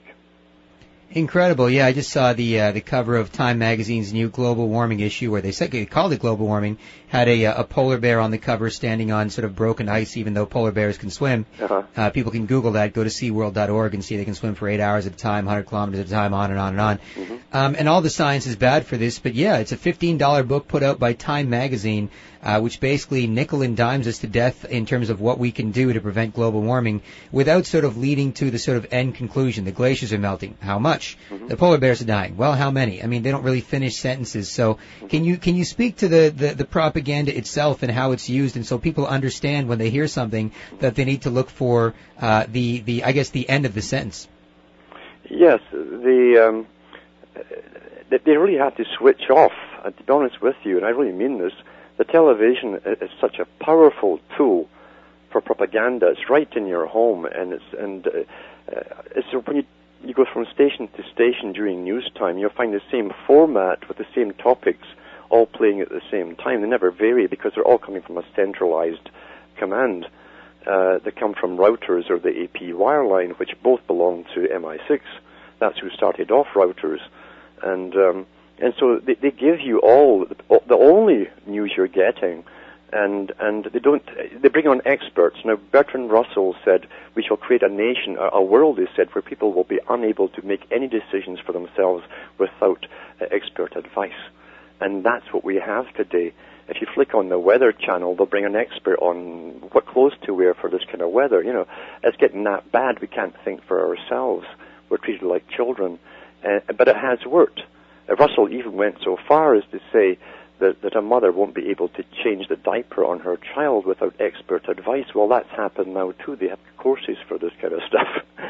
Speaker 1: Incredible. Yeah, I just saw the uh, the cover of Time Magazine's new global warming issue, where they said they called it global warming, had a a polar bear on the cover standing on sort of broken ice, even though polar bears can swim. Uh-huh. Uh, people can Google that, go to sea world dot org and see they can swim for eight hours at a time, one hundred kilometers at a time, on and on and on. Mm-hmm. Um, and all the science is bad for this, but yeah, it's a fifteen dollars book put out by Time Magazine, uh, which basically nickel and dimes us to death in terms of what we can do to prevent global warming without sort of leading to the sort of end conclusion. The glaciers are melting. How much? Mm-hmm. The polar bears are dying. Well, how many? I mean, they don't really finish sentences. So mm-hmm. can you can you speak to the, the, the propaganda itself and how it's used, and so people understand when they hear something that they need to look for uh, the, the, I guess, the end of the sentence?
Speaker 2: Yes, the um, they really have to switch off. Uh, to be honest with you, and I really mean this, the television is such a powerful tool for propaganda. It's right in your home, and it's and uh, it's when you you go from station to station during news time, you'll find the same format with the same topics all playing at the same time. They never vary because they're all coming from a centralized command. Uh, they come from routers or the A P wireline, which both belong to M I six. That's who started off routers. And um, and so they, they give you all, the only news you're getting, and and they don't, they bring on experts. Now, Bertrand Russell said, we shall create a nation, a, a world, he said, where people will be unable to make any decisions for themselves without uh, expert advice. And that's what we have today. If you flick on the Weather Channel, they'll bring an expert on what clothes to wear for this kind of weather. You know, it's getting that bad, we can't think for ourselves. We're treated like children. Uh, but it has worked. Uh, Russell even went so far as to say that, that a mother won't be able to change the diaper on her child without expert advice. Well, that's happened now too. They have courses for this kind of stuff.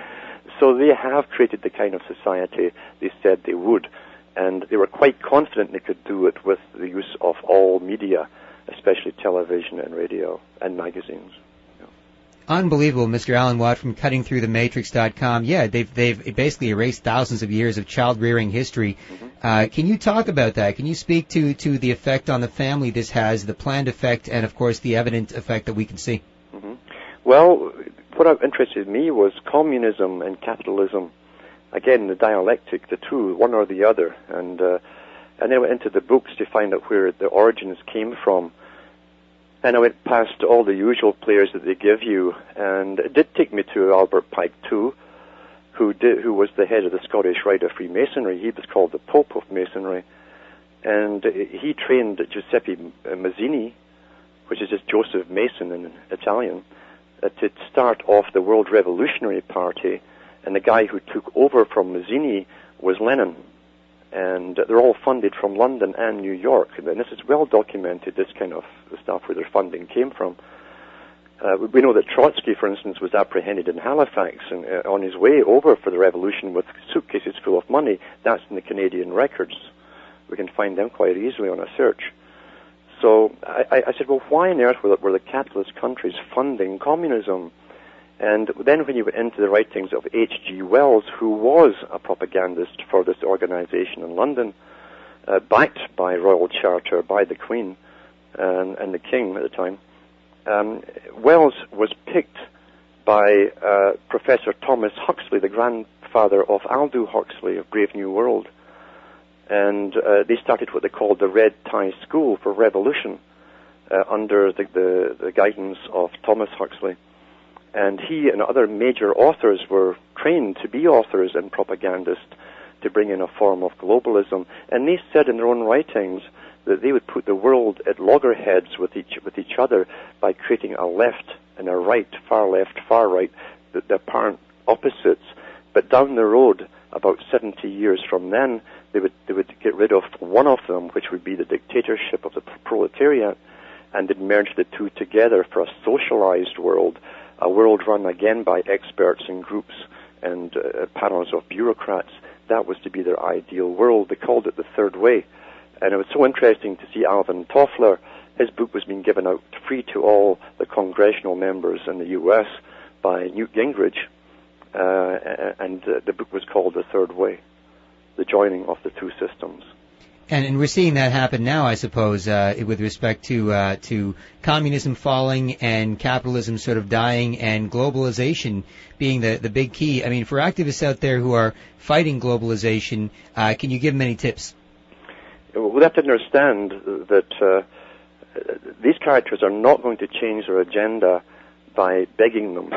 Speaker 2: So they have created the kind of society they said they would. And they were quite confident they could do it with the use of all media, especially television and radio and magazines.
Speaker 1: Unbelievable, Mister Alan Watt from cutting through the matrix dot com. Yeah, they've they've basically erased thousands of years of child rearing history. Mm-hmm. Uh, can you talk about that? Can you speak to, to the effect on the family this has, the planned effect, and of course the evident effect that we can see?
Speaker 2: Mm-hmm. Well, what interested me was communism and capitalism. Again, the dialectic, the two, one or the other, and uh, and then I went into the books to find out where the origins came from. And I went past all the usual players that they give you, and it did take me to Albert Pike too, who did, who was the head of the Scottish Rite of Freemasonry. He was called the Pope of Masonry, and he trained Giuseppe Mazzini, which is just Joseph Mason in Italian, uh, to start off the World Revolutionary Party, and the guy who took over from Mazzini was Lenin. And uh, they're all funded from London and New York, and this is well documented, this kind of stuff where their funding came from. Uh, we know that Trotsky, for instance, was apprehended in Halifax and uh, on his way over for the revolution with suitcases full of money. That's in the Canadian records. We can find them quite easily on a search. So I, I said, well, why on earth were the, were the capitalist countries funding communism? And then when you went into the writings of H G Wells, who was a propagandist for this organization in London, uh, backed by Royal Charter, by the Queen and, and the King at the time, Um, Wells was picked by uh, Professor Thomas Huxley, the grandfather of Aldous Huxley of Brave New World. And uh, they started what they called the Red Tie School for Revolution uh, under the, the, the guidance of Thomas Huxley. And he and other major authors were trained to be authors and propagandists to bring in a form of globalism. And they said in their own writings that they would put the world at loggerheads with each with each other by creating a left and a right, far left, far right, the, the apparent opposites. But down the road, about seventy years from then, they would they would get rid of one of them, which would be the dictatorship of the proletariat, and they'd merge the two together for a socialized world, a world run again by experts and groups and uh, panels of bureaucrats. That was to be their ideal world. They called it the Third Way. And it was so interesting to see Alvin Toffler. His book was being given out free to all the congressional members in the U S by Newt Gingrich, uh, and uh, the book was called The Third Way, the joining of the two systems.
Speaker 1: And, and we're seeing that happen now, I suppose, uh, with respect to uh, to communism falling and capitalism sort of dying and globalization being the, the big key. I mean, for activists out there who are fighting globalization, uh, can you give them any tips?
Speaker 2: We have to understand that uh, these characters are not going to change their agenda by begging them.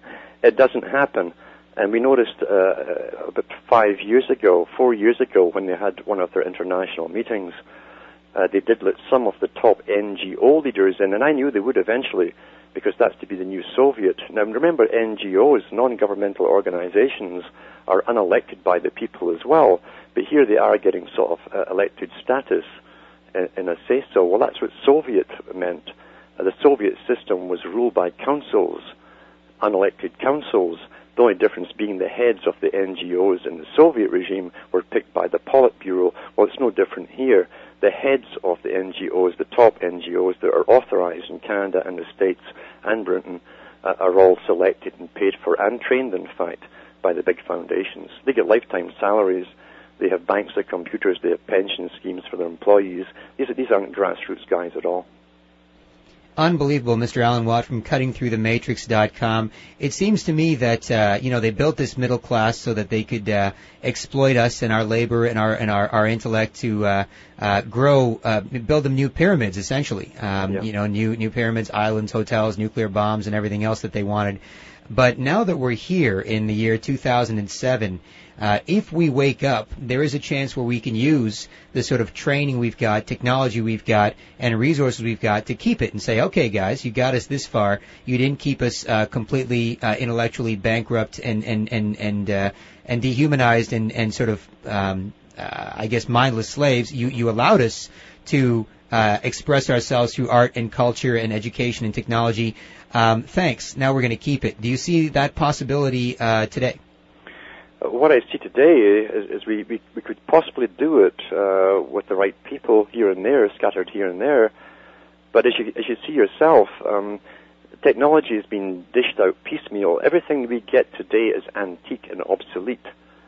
Speaker 2: It doesn't happen. And we noticed uh, about five years ago, four years ago, when they had one of their international meetings, uh, they did let some of the top N G O leaders in, and I knew they would eventually, because that's to be the new Soviet. Now remember, N G Os, non-governmental organizations, are unelected by the people as well, but here they are getting sort of uh, elected status in, in a say-so. Well, that's what Soviet meant. Uh, the Soviet system was ruled by councils, unelected councils, the only difference being the heads of the N G Os in the Soviet regime were picked by the Politburo. Well, it's no different here. The heads of the N G Os, the top N G Os that are authorized in Canada and the States and Britain, uh, are all selected and paid for and trained, in fact, by the big foundations. They get lifetime salaries. They have banks of computers. They have pension schemes for their employees. These, are, these aren't grassroots guys at all.
Speaker 1: Unbelievable, Mister Alan Watt from cutting through the matrix dot com. It seems to me that uh, you know they built this middle class so that they could uh, exploit us and our labor and our and our, our intellect to uh, uh, grow, uh, build them new pyramids, essentially. Um, yeah. You know, new new pyramids, islands, hotels, nuclear bombs, and everything else that they wanted. But now that we're here in the year two thousand seven, uh, if we wake up, there is a chance where we can use the sort of training we've got, technology we've got, and resources we've got to keep it and say, okay, guys, you got us this far. You didn't keep us uh, completely uh, intellectually bankrupt and and and and, uh, and dehumanized and and sort of, um, uh, I guess, mindless slaves. You you allowed us to uh, express ourselves through art and culture and education and technology. Um, thanks. Now we're going to keep it. Do you see that possibility uh, today?
Speaker 2: Uh, what I see today is, is we, we, we could possibly do it uh, with the right people here and there, scattered here and there. But as you, as you see yourself, um, technology has been dished out piecemeal. Everything we get today is antique and obsolete.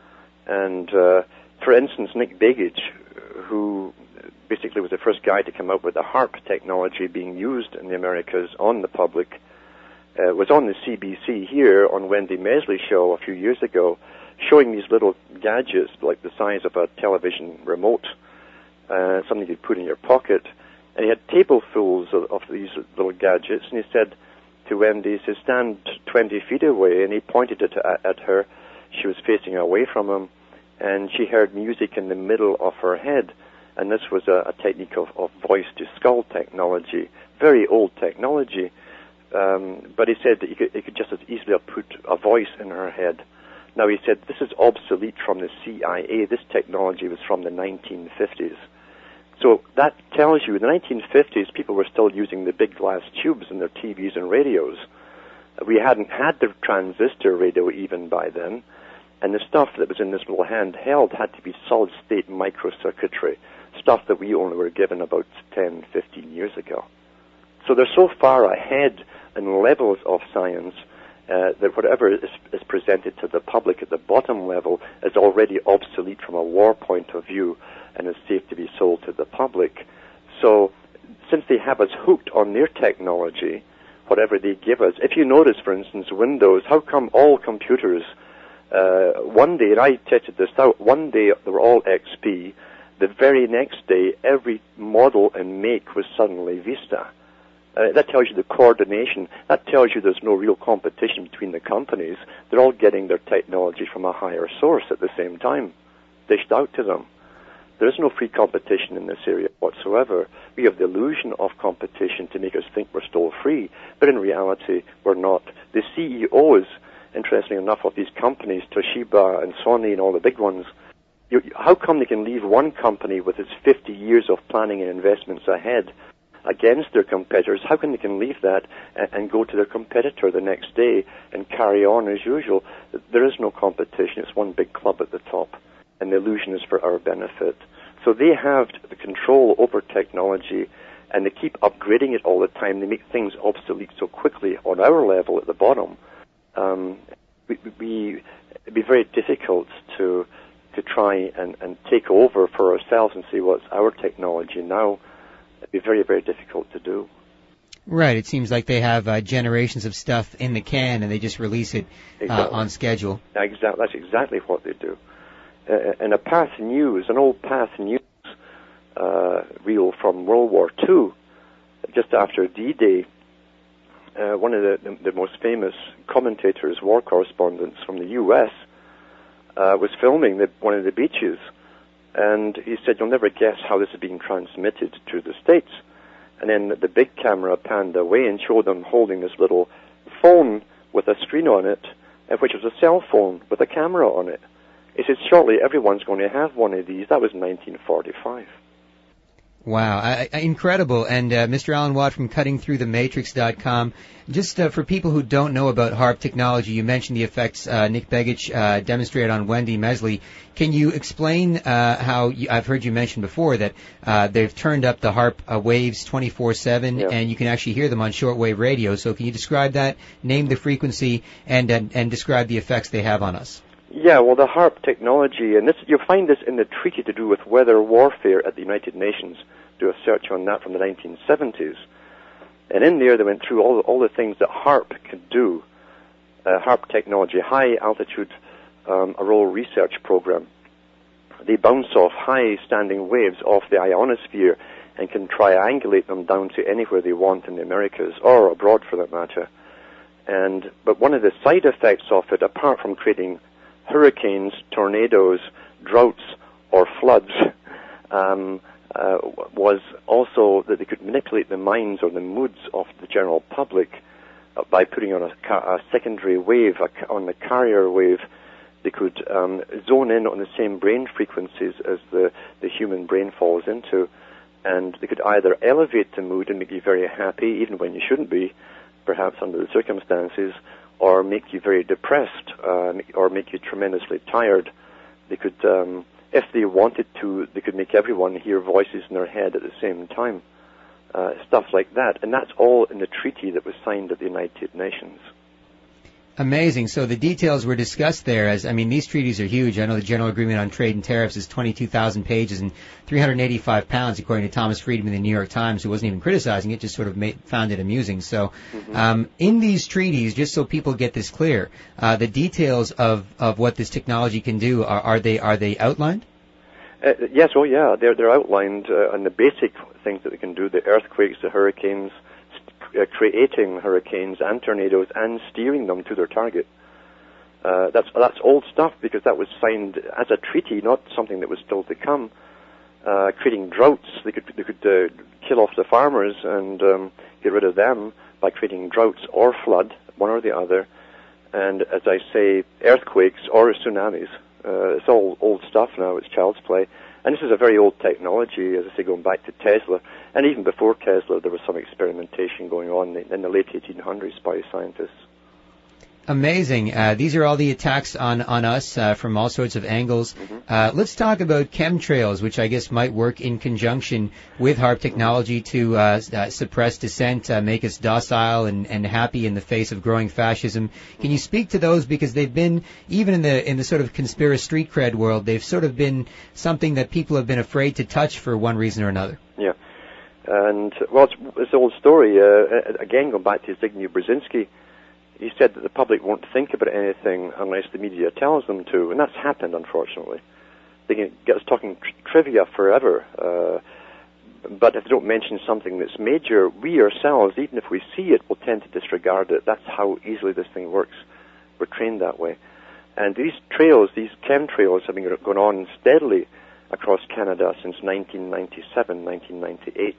Speaker 2: And, uh, for instance, Nick Begich, who basically was the first guy to come up with the HARP technology being used in the Americas on the public, uh, was on the C B C here on Wendy Mesley show a few years ago, showing these little gadgets like the size of a television remote, uh, something you put in your pocket. And he had tablesfuls of, of these little gadgets, and he said to Wendy, he said, stand twenty feet away, and he pointed it at, at her. She was facing away from him, and she heard music in the middle of her head. And this was a, a technique of, of voice-to-skull technology, very old technology. Um, but he said that he could, he could just as easily have put a voice in her head. Now, he said this is obsolete from the C I A. This technology was from the nineteen fifties. So that tells you in the nineteen fifties, people were still using the big glass tubes in their T Vs and radios. We hadn't had the transistor radio even by then, and the stuff that was in this little handheld had to be solid-state microcircuitry, stuff that we only were given about ten, fifteen years ago. So they're so far ahead in levels of science uh, that whatever is, is presented to the public at the bottom level is already obsolete from a war point of view and is safe to be sold to the public. So since they have us hooked on their technology, whatever they give us, if you notice, for instance, Windows, how come all computers, uh, one day, and I tested this out, one day they were all X P, the very next day every model and make was suddenly Vista. Uh, that tells you the coordination. That tells you there's no real competition between the companies. They're all getting their technology from a higher source at the same time, dished out to them. There is no free competition in this area whatsoever. We have the illusion of competition to make us think we're still free, but in reality, we're not. The C E Os, interestingly enough, of these companies, Toshiba and Sony and all the big ones, you, how come they can leave one company with its fifty years of planning and investments ahead against their competitors? How can they can leave that and, and go to their competitor the next day and carry on as usual? There is no competition. It's one big club at the top, and the illusion is for our benefit. So they have the control over technology, and they keep upgrading it all the time. They make things obsolete so quickly on our level at the bottom. Um, we, we, it'd be very difficult to to try and, and take over for ourselves and say, what's our technology now? It'd be very, very difficult to do.
Speaker 1: Right. It seems like they have uh, generations of stuff in the can, and they just release it uh,
Speaker 2: exactly.
Speaker 1: on schedule.
Speaker 2: Exactly. That's exactly what they do. Uh, and a Path News, an old Path News uh, reel from World War Two, just after D-Day, uh, one of the, the, the most famous commentators, war correspondents from the U S, uh, was filming the, one of the beaches, and he said, you'll never guess how this is being transmitted to the States. And then the big camera panned away and showed them holding this little phone with a screen on it, which was a cell phone with a camera on it. He said, shortly everyone's going to have one of these. That was nineteen forty-five.
Speaker 1: Wow, I, I, incredible. And uh, Mister Alan Watt from cutting through the matrix dot com. Just uh, for people who don't know about HAARP technology, you mentioned the effects uh, Nick Begich uh, demonstrated on Wendy Mesley. Can you explain uh, how, you, I've heard you mention before that uh, they've turned up the HAARP uh, waves twenty-four seven, yeah. and you can actually hear them on shortwave radio. So can you describe that, name the frequency, and, and, and describe the effects they have on us?
Speaker 2: Yeah, well, the HAARP technology, and this you'll find this in the treaty to do with weather warfare at the United Nations. Do a search on that from the nineteen seventies. And in there they went through all, all the things that HAARP could do. Uh, HAARP technology, high altitude um, auroral research program. They bounce off high standing waves off the ionosphere and can triangulate them down to anywhere they want in the Americas, or abroad for that matter. And but one of the side effects of it, apart from creating hurricanes, tornadoes, droughts, or floods, um, uh, was also that they could manipulate the minds or the moods of the general public uh, by putting on a, ca- a secondary wave, a ca- on the carrier wave. They could um, zone in on the same brain frequencies as the, the human brain falls into, and they could either elevate the mood and make you very happy, even when you shouldn't be, perhaps under the circumstances, or make you very depressed, uh, or make you tremendously tired. They could, um, if they wanted to, they could make everyone hear voices in their head at the same time, uh, stuff like that. And that's all in the treaty that was signed at the United Nations.
Speaker 1: Amazing. So the details were discussed there. As I mean, these treaties are huge. I know the General Agreement on Trade and Tariffs is twenty-two thousand pages and three hundred eighty-five pounds, according to Thomas Friedman in the New York Times, who wasn't even criticizing it, just sort of made, found it amusing. So mm-hmm. um, in these treaties, just so people get this clear, uh, the details of, of what this technology can do, are, are they are they outlined?
Speaker 2: Uh, yes, oh yeah, they're, they're outlined, uh, and the basic things that they can do, the earthquakes, the hurricanes, Uh, creating hurricanes and tornadoes and steering them to their target. Uh, that's that's old stuff because that was signed as a treaty, not something that was still to come. Uh, creating droughts, they could they could uh, kill off the farmers and um, get rid of them, by creating droughts or flood, one or the other, and, as I say, earthquakes or tsunamis. Uh, it's all old stuff now. It's child's play. And this is a very old technology, as I say, going back to Tesla. And even before Tesla, there was some experimentation going on in the late eighteen hundreds by scientists.
Speaker 1: Amazing. Uh, these are all the attacks on, on us uh, from all sorts of angles. Mm-hmm. Uh, let's talk about chemtrails, which I guess might work in conjunction with HAARP technology to uh, uh, suppress dissent, uh, make us docile and, and happy in the face of growing fascism. Can you speak to those? Because they've been, even in the in the sort of conspiracy street cred world, they've sort of been something that people have been afraid to touch for one reason or another.
Speaker 2: Yeah. And, well, it's, it's the old story. Uh, again, going back to Zbigniew Brzezinski, he said that the public won't think about anything unless the media tells them to, and that's happened, unfortunately. They can get us talking tr- trivia forever, uh, but if they don't mention something that's major, we ourselves, even if we see it, will tend to disregard it. That's how easily this thing works. We're trained that way. And these trails, these chemtrails, have been going on steadily across Canada since nineteen ninety-seven, nineteen ninety-eight.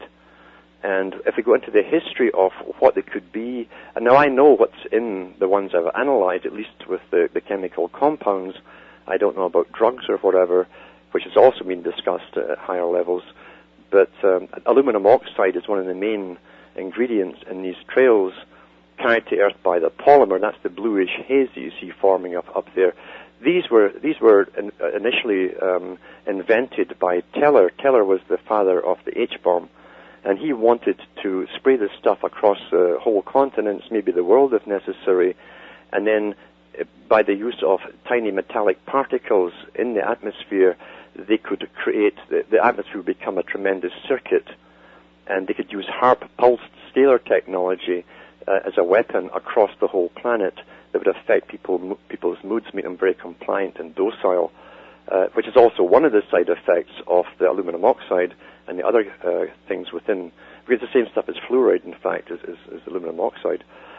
Speaker 2: And if we go into the history of what they could be, and now I know what's in the ones I've analyzed, at least with the, the chemical compounds. I don't know about drugs or whatever, which has also been discussed at higher levels. But um, aluminum oxide is one of the main ingredients in these trails carried to Earth by the polymer. That's the bluish haze that you see forming up, up there. These were these were in, uh, initially um, invented by Teller. Teller was the father of the H-bomb. And he wanted to spray this stuff across uh, whole continents, maybe the world if necessary, and then uh, by the use of tiny metallic particles in the atmosphere, they could create, the, the atmosphere would become a tremendous circuit, and they could use HAARP pulsed scalar technology uh, as a weapon across the whole planet that would affect people, people's moods, make them very compliant and docile, uh, which is also one of the side effects of the aluminum oxide and the other uh, things within, because the same stuff as fluoride, in fact, is, is, is aluminum oxide.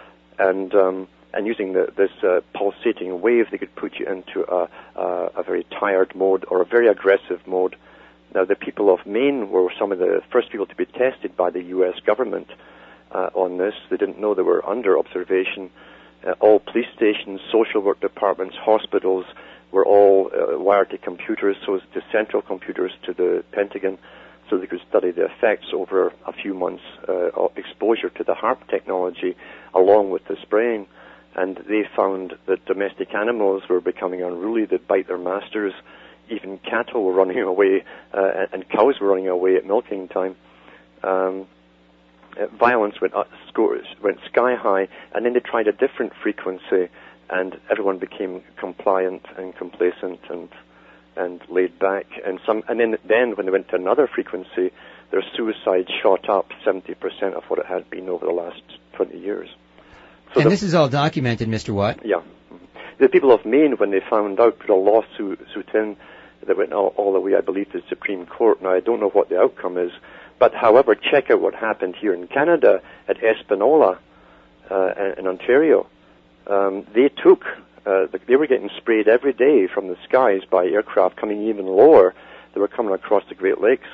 Speaker 2: And um, and using the, this uh, pulsating wave, they could put you into a, a, a very tired mode or a very aggressive mode. Now, the people of Maine were some of the first people to be tested by the U S government uh, on this. They didn't know they were under observation. Uh, all police stations, social work departments, hospitals were all uh, wired to computers, so as to central computers to the Pentagon, so they could study the effects over a few months uh, of exposure to the HAARP technology along with the spraying. And they found that domestic animals were becoming unruly, they'd bite their masters, even cattle were running away, uh, and cows were running away at milking time. Um, uh, violence went, up, scores, went sky high, and then they tried a different frequency, and everyone became compliant and complacent and and laid back, and some, and then, then when they went to another frequency, their suicide shot up seventy percent of what it had been over the last twenty years. So
Speaker 1: and
Speaker 2: the,
Speaker 1: this is all documented, Mister Watt?
Speaker 2: Yeah. The people of Maine, when they found out, put a lawsuit suit in that went all, all the way, I believe, to the Supreme Court. Now, I don't know what the outcome is, but however, check out what happened here in Canada at Espanola uh, in Ontario. Um, they took Uh, they were getting sprayed every day from the skies by aircraft coming even lower. They were coming across the Great Lakes.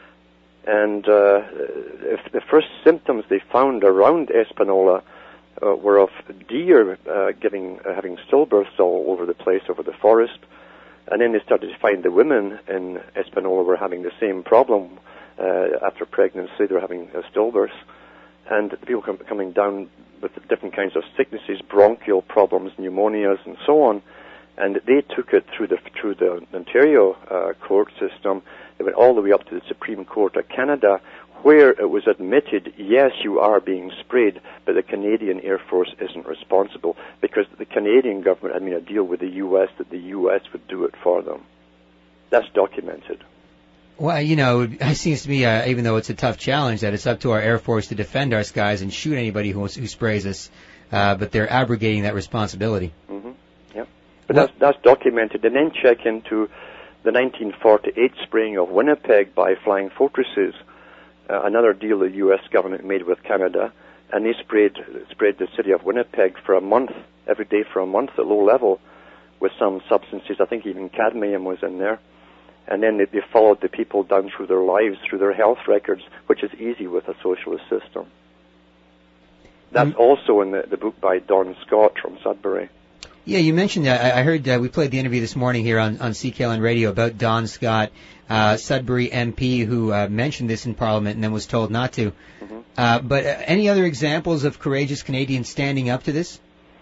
Speaker 2: And uh, if the first symptoms they found around Espanola uh, were of deer uh, giving, uh, having stillbirths all over the place, over the forest. And then they started to find the women in Espanola were having the same problem uh, after pregnancy. They were having uh, stillbirths. And the people com- coming down with different kinds of sicknesses, bronchial problems, pneumonias, and so on. And they took it through the through the Ontario uh, court system. They went all the way up to the Supreme Court of Canada, where it was admitted, yes, you are being sprayed, but the Canadian Air Force isn't responsible, because the Canadian government had made a deal with the U S that the U S would do it for them. That's documented.
Speaker 1: Well, you know, it seems to me, uh, even though it's a tough challenge, that it's up to our Air Force to defend our skies and shoot anybody who, who sprays us, uh, but they're abrogating that responsibility.
Speaker 2: Mm-hmm. Yep. But well, that's, that's documented. And then check into the nineteen forty-eight spraying of Winnipeg by flying fortresses, uh, another deal the U S government made with Canada, and they sprayed, sprayed the city of Winnipeg for a month, every day for a month at low level, with some substances. I think even cadmium was in there. And then they, they followed the people down through their lives, through their health records, which is easy with a socialist system. That's mm. also in the, the book by Don Scott from Sudbury.
Speaker 1: Yeah, you mentioned that. I heard uh, we played the interview this morning here on, on C K L N Radio about Don Scott, uh, Sudbury M P, who uh, mentioned this in Parliament and then was told not to. Mm-hmm. Uh, but uh, any other examples of courageous Canadians standing up to this?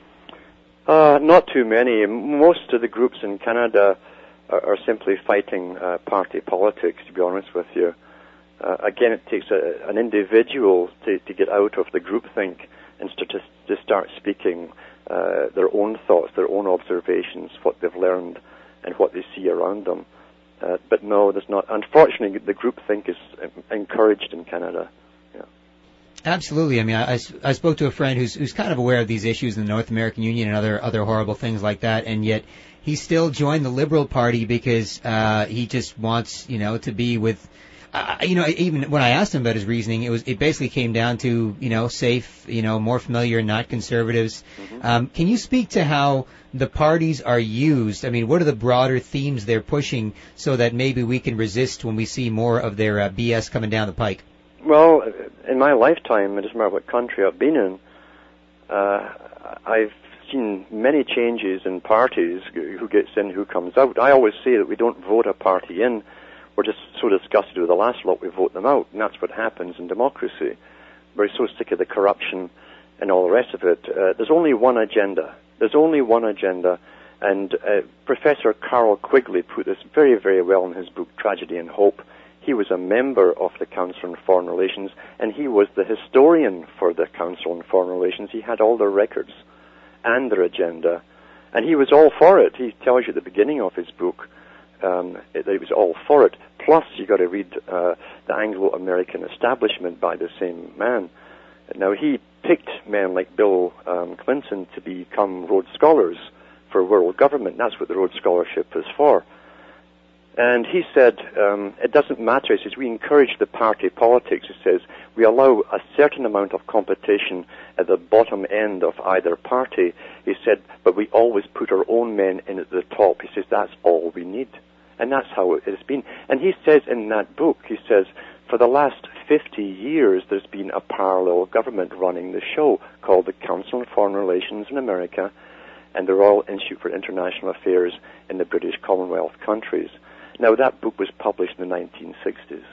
Speaker 2: Uh, not too many. Most of the groups in Canada are, are simply fighting uh, party politics, to be honest with you. Uh, again, it takes a, an individual to, to get out of the groupthink and start to, to start speaking uh, their own thoughts, their own observations, what they've learned and what they see around them. Uh, but no, there's not. Unfortunately, the groupthink is encouraged in Canada. Yeah.
Speaker 1: Absolutely. I mean, I, I spoke to a friend who's who's kind of aware of these issues in the North American Union and other other horrible things like that, and yet he still joined the Liberal Party because uh, he just wants, you know, to be with. Uh, you know, even when I asked him about his reasoning, it was it basically came down to, you know, safe, you know, more familiar, not conservatives. Mm-hmm. Um, can you speak to how the parties are used? I mean, what are the broader themes they're pushing so that maybe we can resist when we see more of their uh, B S coming down the pike?
Speaker 2: Well, in my lifetime, it doesn't matter what country I've been in, uh, I've seen many changes in parties, who gets in, who comes out. I always say that we don't vote a party in. We're just so disgusted with the last lot, we vote them out, and that's what happens in democracy. We're so sick of the corruption and all the rest of it. Uh, there's only one agenda. There's only one agenda, and uh, Professor Carroll Quigley put this very, very well in his book, Tragedy and Hope. He was a member of the Council on Foreign Relations, and he was the historian for the Council on Foreign Relations. He had all their records and their agenda, and he was all for it. He tells you at the beginning of his book Um, that he was all for it. Plus, you got to read uh, the Anglo-American Establishment by the same man. Now, he picked men like Bill um, Clinton to become Rhodes Scholars for world government. That's what the Rhodes Scholarship is for. And he said, um, it doesn't matter. He says, we encourage the party politics. He says, we allow a certain amount of competition at the bottom end of either party. He said, but we always put our own men in at the top. He says, that's all we need. And that's how it has been. And he says in that book, he says, for the last fifty years, there's been a parallel government running the show called the Council on Foreign Relations in America and the Royal Institute for International Affairs in the British Commonwealth countries. Now, that book was published in the nineteen sixties.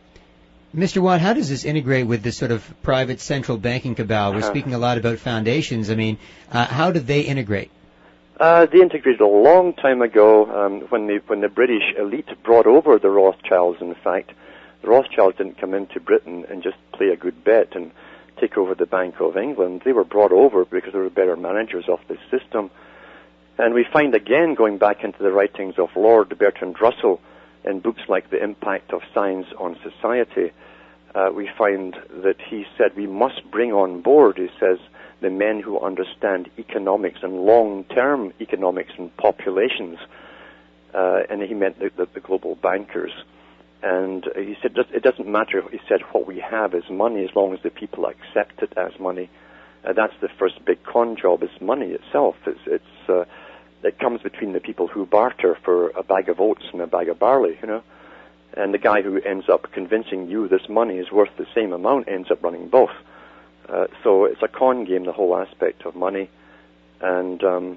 Speaker 1: Mister Watt, how does this integrate with this sort of private central banking cabal? We're uh-huh. speaking a lot about foundations. I mean, uh, how did they integrate?
Speaker 2: Uh, they integrated a long time ago um, when the when the British elite brought over the Rothschilds. In fact, the Rothschilds didn't come into Britain and just play a good bet and take over the Bank of England. They were brought over because they were better managers of the system. And we find again, going back into the writings of Lord Bertrand Russell in books like The Impact of Science on Society, uh, we find that he said we must bring on board, he says, the men who understand economics and long-term economics and populations. Uh, and he meant the, the, the global bankers. And uh, he said it doesn't matter, he said, what we have is money as long as the people accept it as money. Uh, that's the first big con job, is money itself. It's, it's uh, it comes between the people who barter for a bag of oats and a bag of barley, you know. And the guy who ends up convincing you this money is worth the same amount ends up running both. Uh, so it's a con game, the whole aspect of money. And um,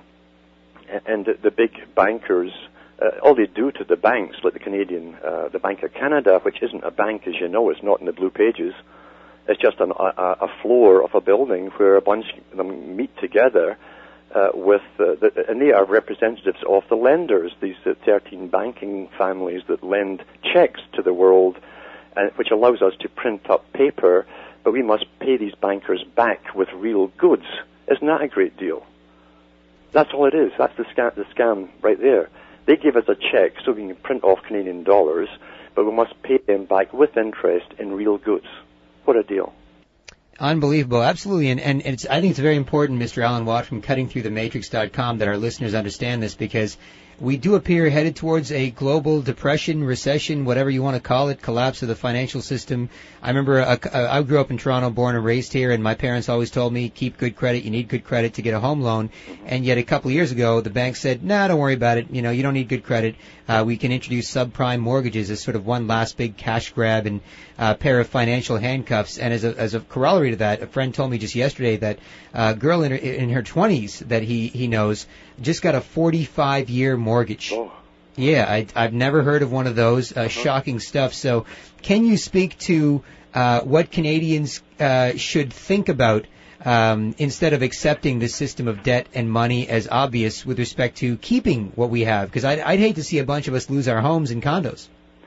Speaker 2: and the, the big bankers, uh, all they do to the banks, like the Canadian, uh, the Bank of Canada, which isn't a bank, as you know, it's not in the blue pages. It's just an, a, a floor of a building where a bunch of them meet together uh, with, uh, the, and they are representatives of the lenders, these uh, thirteen banking families that lend checks to the world, uh, which allows us to print up paper, but we must pay these bankers back with real goods. Isn't that a great deal? That's all it is. That's the scam, the scam right there. They give us a check so we can print off Canadian dollars, but we must pay them back with interest in real goods. What a deal.
Speaker 1: Unbelievable, absolutely, and, and it's, I think it's very important, Mister Alan Watt from cutting through the matrix dot com, that our listeners understand this, because we do appear headed towards a global depression, recession, whatever you want to call it, collapse of the financial system. I remember a, a, I grew up in Toronto, born and raised here, and my parents always told me, keep good credit, you need good credit to get a home loan. And yet a couple of years ago, the bank said, nah, don't worry about it, you know, you don't need good credit. Uh, we can introduce subprime mortgages as sort of one last big cash grab and uh, pair of financial handcuffs. And as a, as a corollary corollary to that, a friend told me just yesterday that a girl in her, in her twenties that he, he knows just got a forty-five year mortgage.
Speaker 2: Oh.
Speaker 1: Yeah, I, I've never heard of one of those. Uh, uh-huh. Shocking stuff. So can you speak to uh, what Canadians uh, should think about um, instead of accepting the system of debt and money as obvious with respect to keeping what we have? Because I'd, I'd hate to see a bunch of us lose our homes and condos.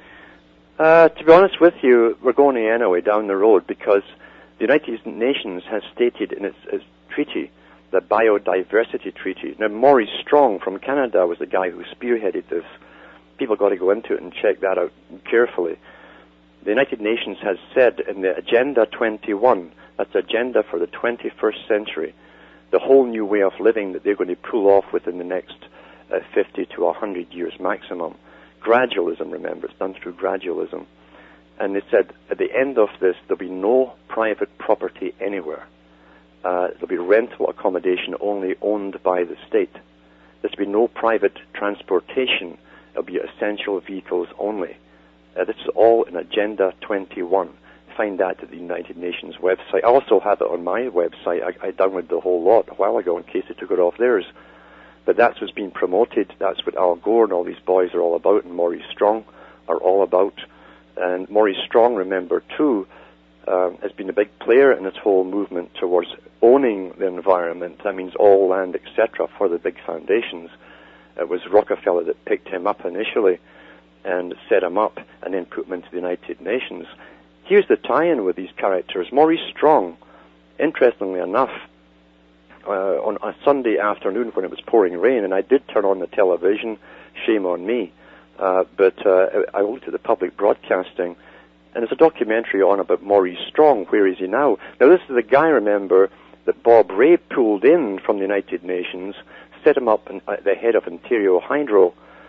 Speaker 2: Uh, to be honest with you, we're going to anyway down the road because the United Nations has stated in its, its treaty, the Biodiversity Treaty. Now, Maurice Strong from Canada was the guy who spearheaded this. People got to go into it and check that out carefully. The United Nations has said in the Agenda twenty-one, that's Agenda for the twenty-first century, the whole new way of living that they're going to pull off within the next uh, fifty to one hundred years maximum. Gradualism, remember, it's done through gradualism. And they said at the end of this, there'll be no private property anywhere. Uh, there'll be rental accommodation only owned by the state. There'll be no private transportation. There'll be essential vehicles only. Uh, this is all in Agenda twenty-one. Find that at the United Nations website. I also have it on my website. I, I downloaded the whole lot a while ago in case they took it off theirs. But that's what's being promoted. That's what Al Gore and all these boys are all about, and Maurice Strong are all about. And Maurice Strong, remember, too, um, has been a big player in this whole movement towards owning the environment. That means all land, et cetera, for the big foundations. It was Rockefeller that picked him up initially and set him up and then put him into the United Nations. Here's the tie-in with these characters. Maurice Strong, interestingly enough, uh, on a Sunday afternoon when it was pouring rain, and I did turn on the television, shame on me, uh, but uh, I looked at the public broadcasting, and there's a documentary on about Maurice Strong. Where is he now? Now, this is the guy, remember, that Bob Rae pulled in from the United Nations, set him up at the head of Ontario Hydro,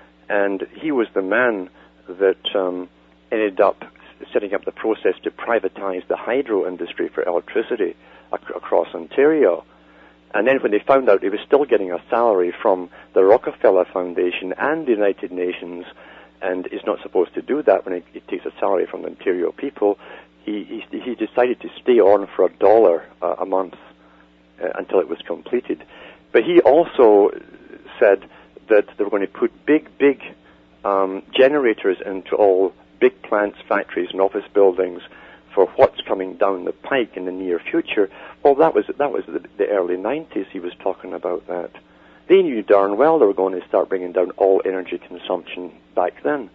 Speaker 2: and he was the man that um, ended up setting up the process to privatize the hydro industry for electricity ac- across Ontario. And then when they found out he was still getting a salary from the Rockefeller Foundation and the United Nations, and is not supposed to do that when he, he takes a salary from the Ontario people, he, he, he decided to stay on for a dollar uh, a month uh, until it was completed. But he also said that they were going to put big, big um, generators into all big plants, factories, and office buildings for what's coming down the pike in the near future. Well, that was that was the, the early nineties. He was talking about that. They knew darn well they were going to start bringing down all energy consumption back then,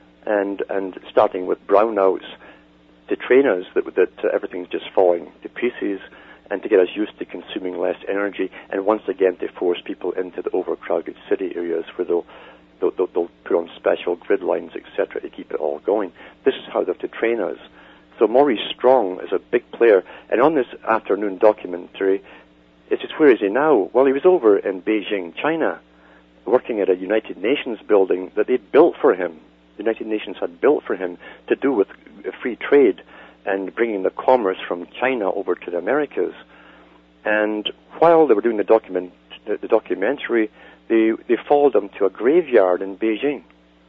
Speaker 2: and and starting with brownouts to train us that that uh, everything's just falling to pieces, and to get us used to consuming less energy, and once again to force people into the overcrowded city areas where they'll they'll, they'll, they'll put on special grid lines, et cetera, to keep it all going. This is how they have to train us. So Maurice Strong is a big player, and on this afternoon documentary, it's just, where is he now? Well, he was over in Beijing, China, working at a United Nations building that they'd built for him. The United Nations had built for him to do with free trade and bringing the commerce from China over to the Americas. And while they were doing the document, the, the documentary, they they followed him to a graveyard in Beijing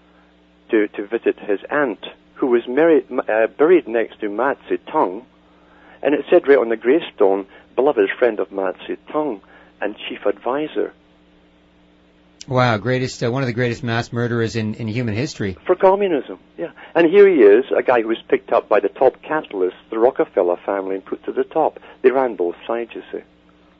Speaker 2: to to visit his aunt, who was married, uh, buried next to Mao Zedong, and it said right on the gravestone, "Beloved friend of Mao Zedong and chief advisor."
Speaker 1: Wow, greatest uh, one of the greatest mass murderers in, in human history.
Speaker 2: For communism, yeah. And here he is, a guy who was picked up by the top capitalists, the Rockefeller family, and put to the top. They ran both sides, you see.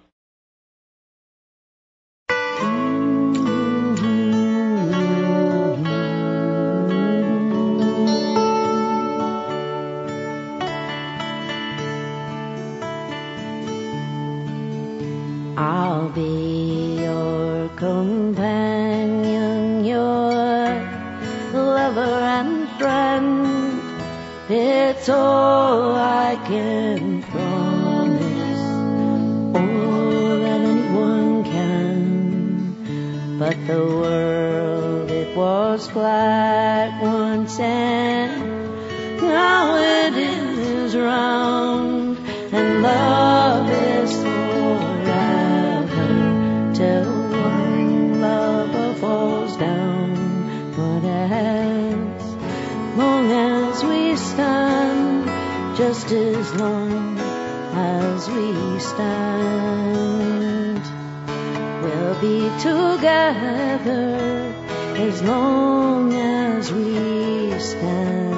Speaker 3: I'll be your companion, your lover and friend. It's all I can promise, all that anyone can. But the world, it was flat once, and now it is round, and love is till one lover falls down. But as long as we stand, just as long as we stand. We'll be together as long as we stand.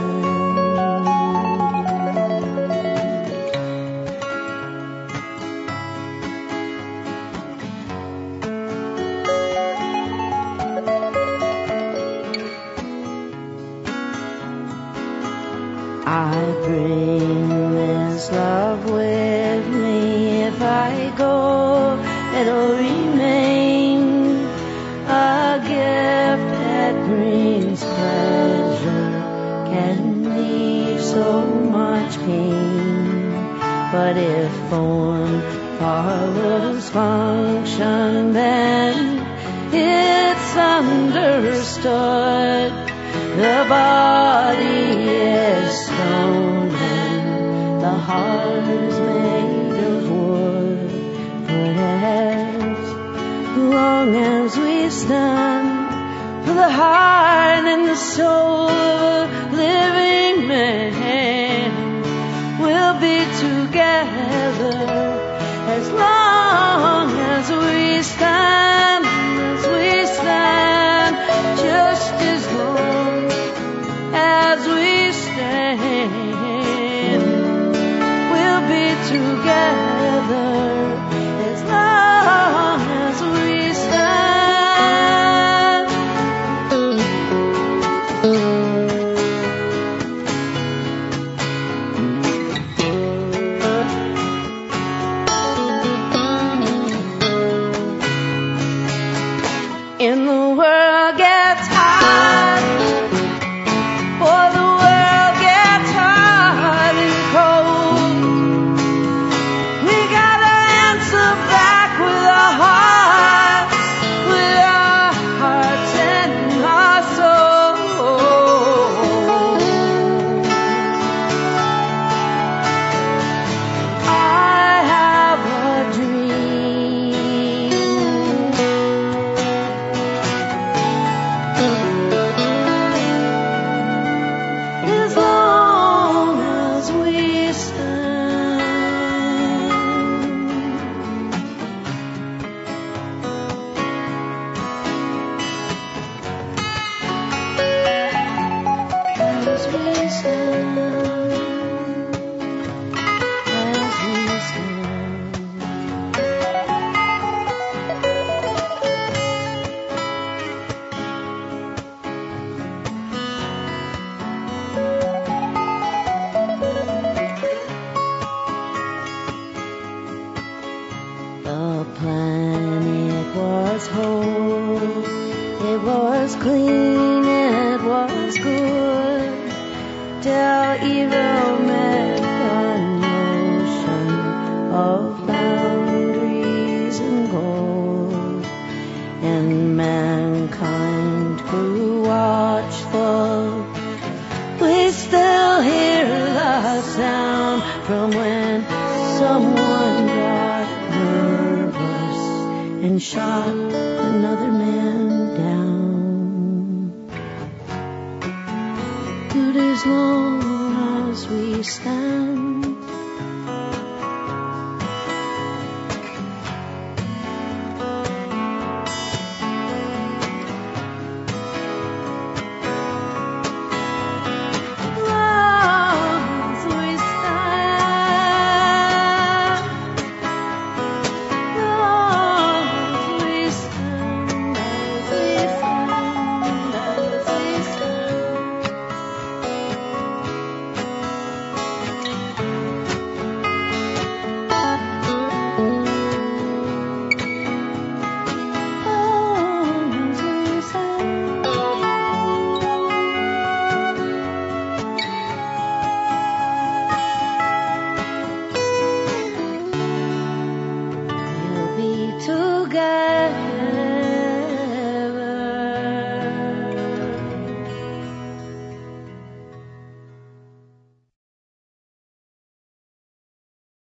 Speaker 3: I bring this love with me. If I go, it'll remain a gift that brings pleasure, can leave so much pain. But if form follows function, then it's understood. The body is stone and the heart is made of wood. But as long as we stand, the heart and the soul of a living man will be together as long as we stand, as we stand, just as long as we stand, we'll be together as long as we stand. In the world gets hot, for the world gets hot and cold. We gotta answer back with our hearts, with our hearts and our souls. I have a dream. As long as we stand, as we stand, as we stand. The planet was whole, it was clean, it was good, till evil met the notion of boundaries and gold, and mankind grew watchful. We still hear the sound from when someone got nervous and shot another man down. Good as long as we stand. As we stand, as we stand, as we stand, as we stand. As we stand. We'll be together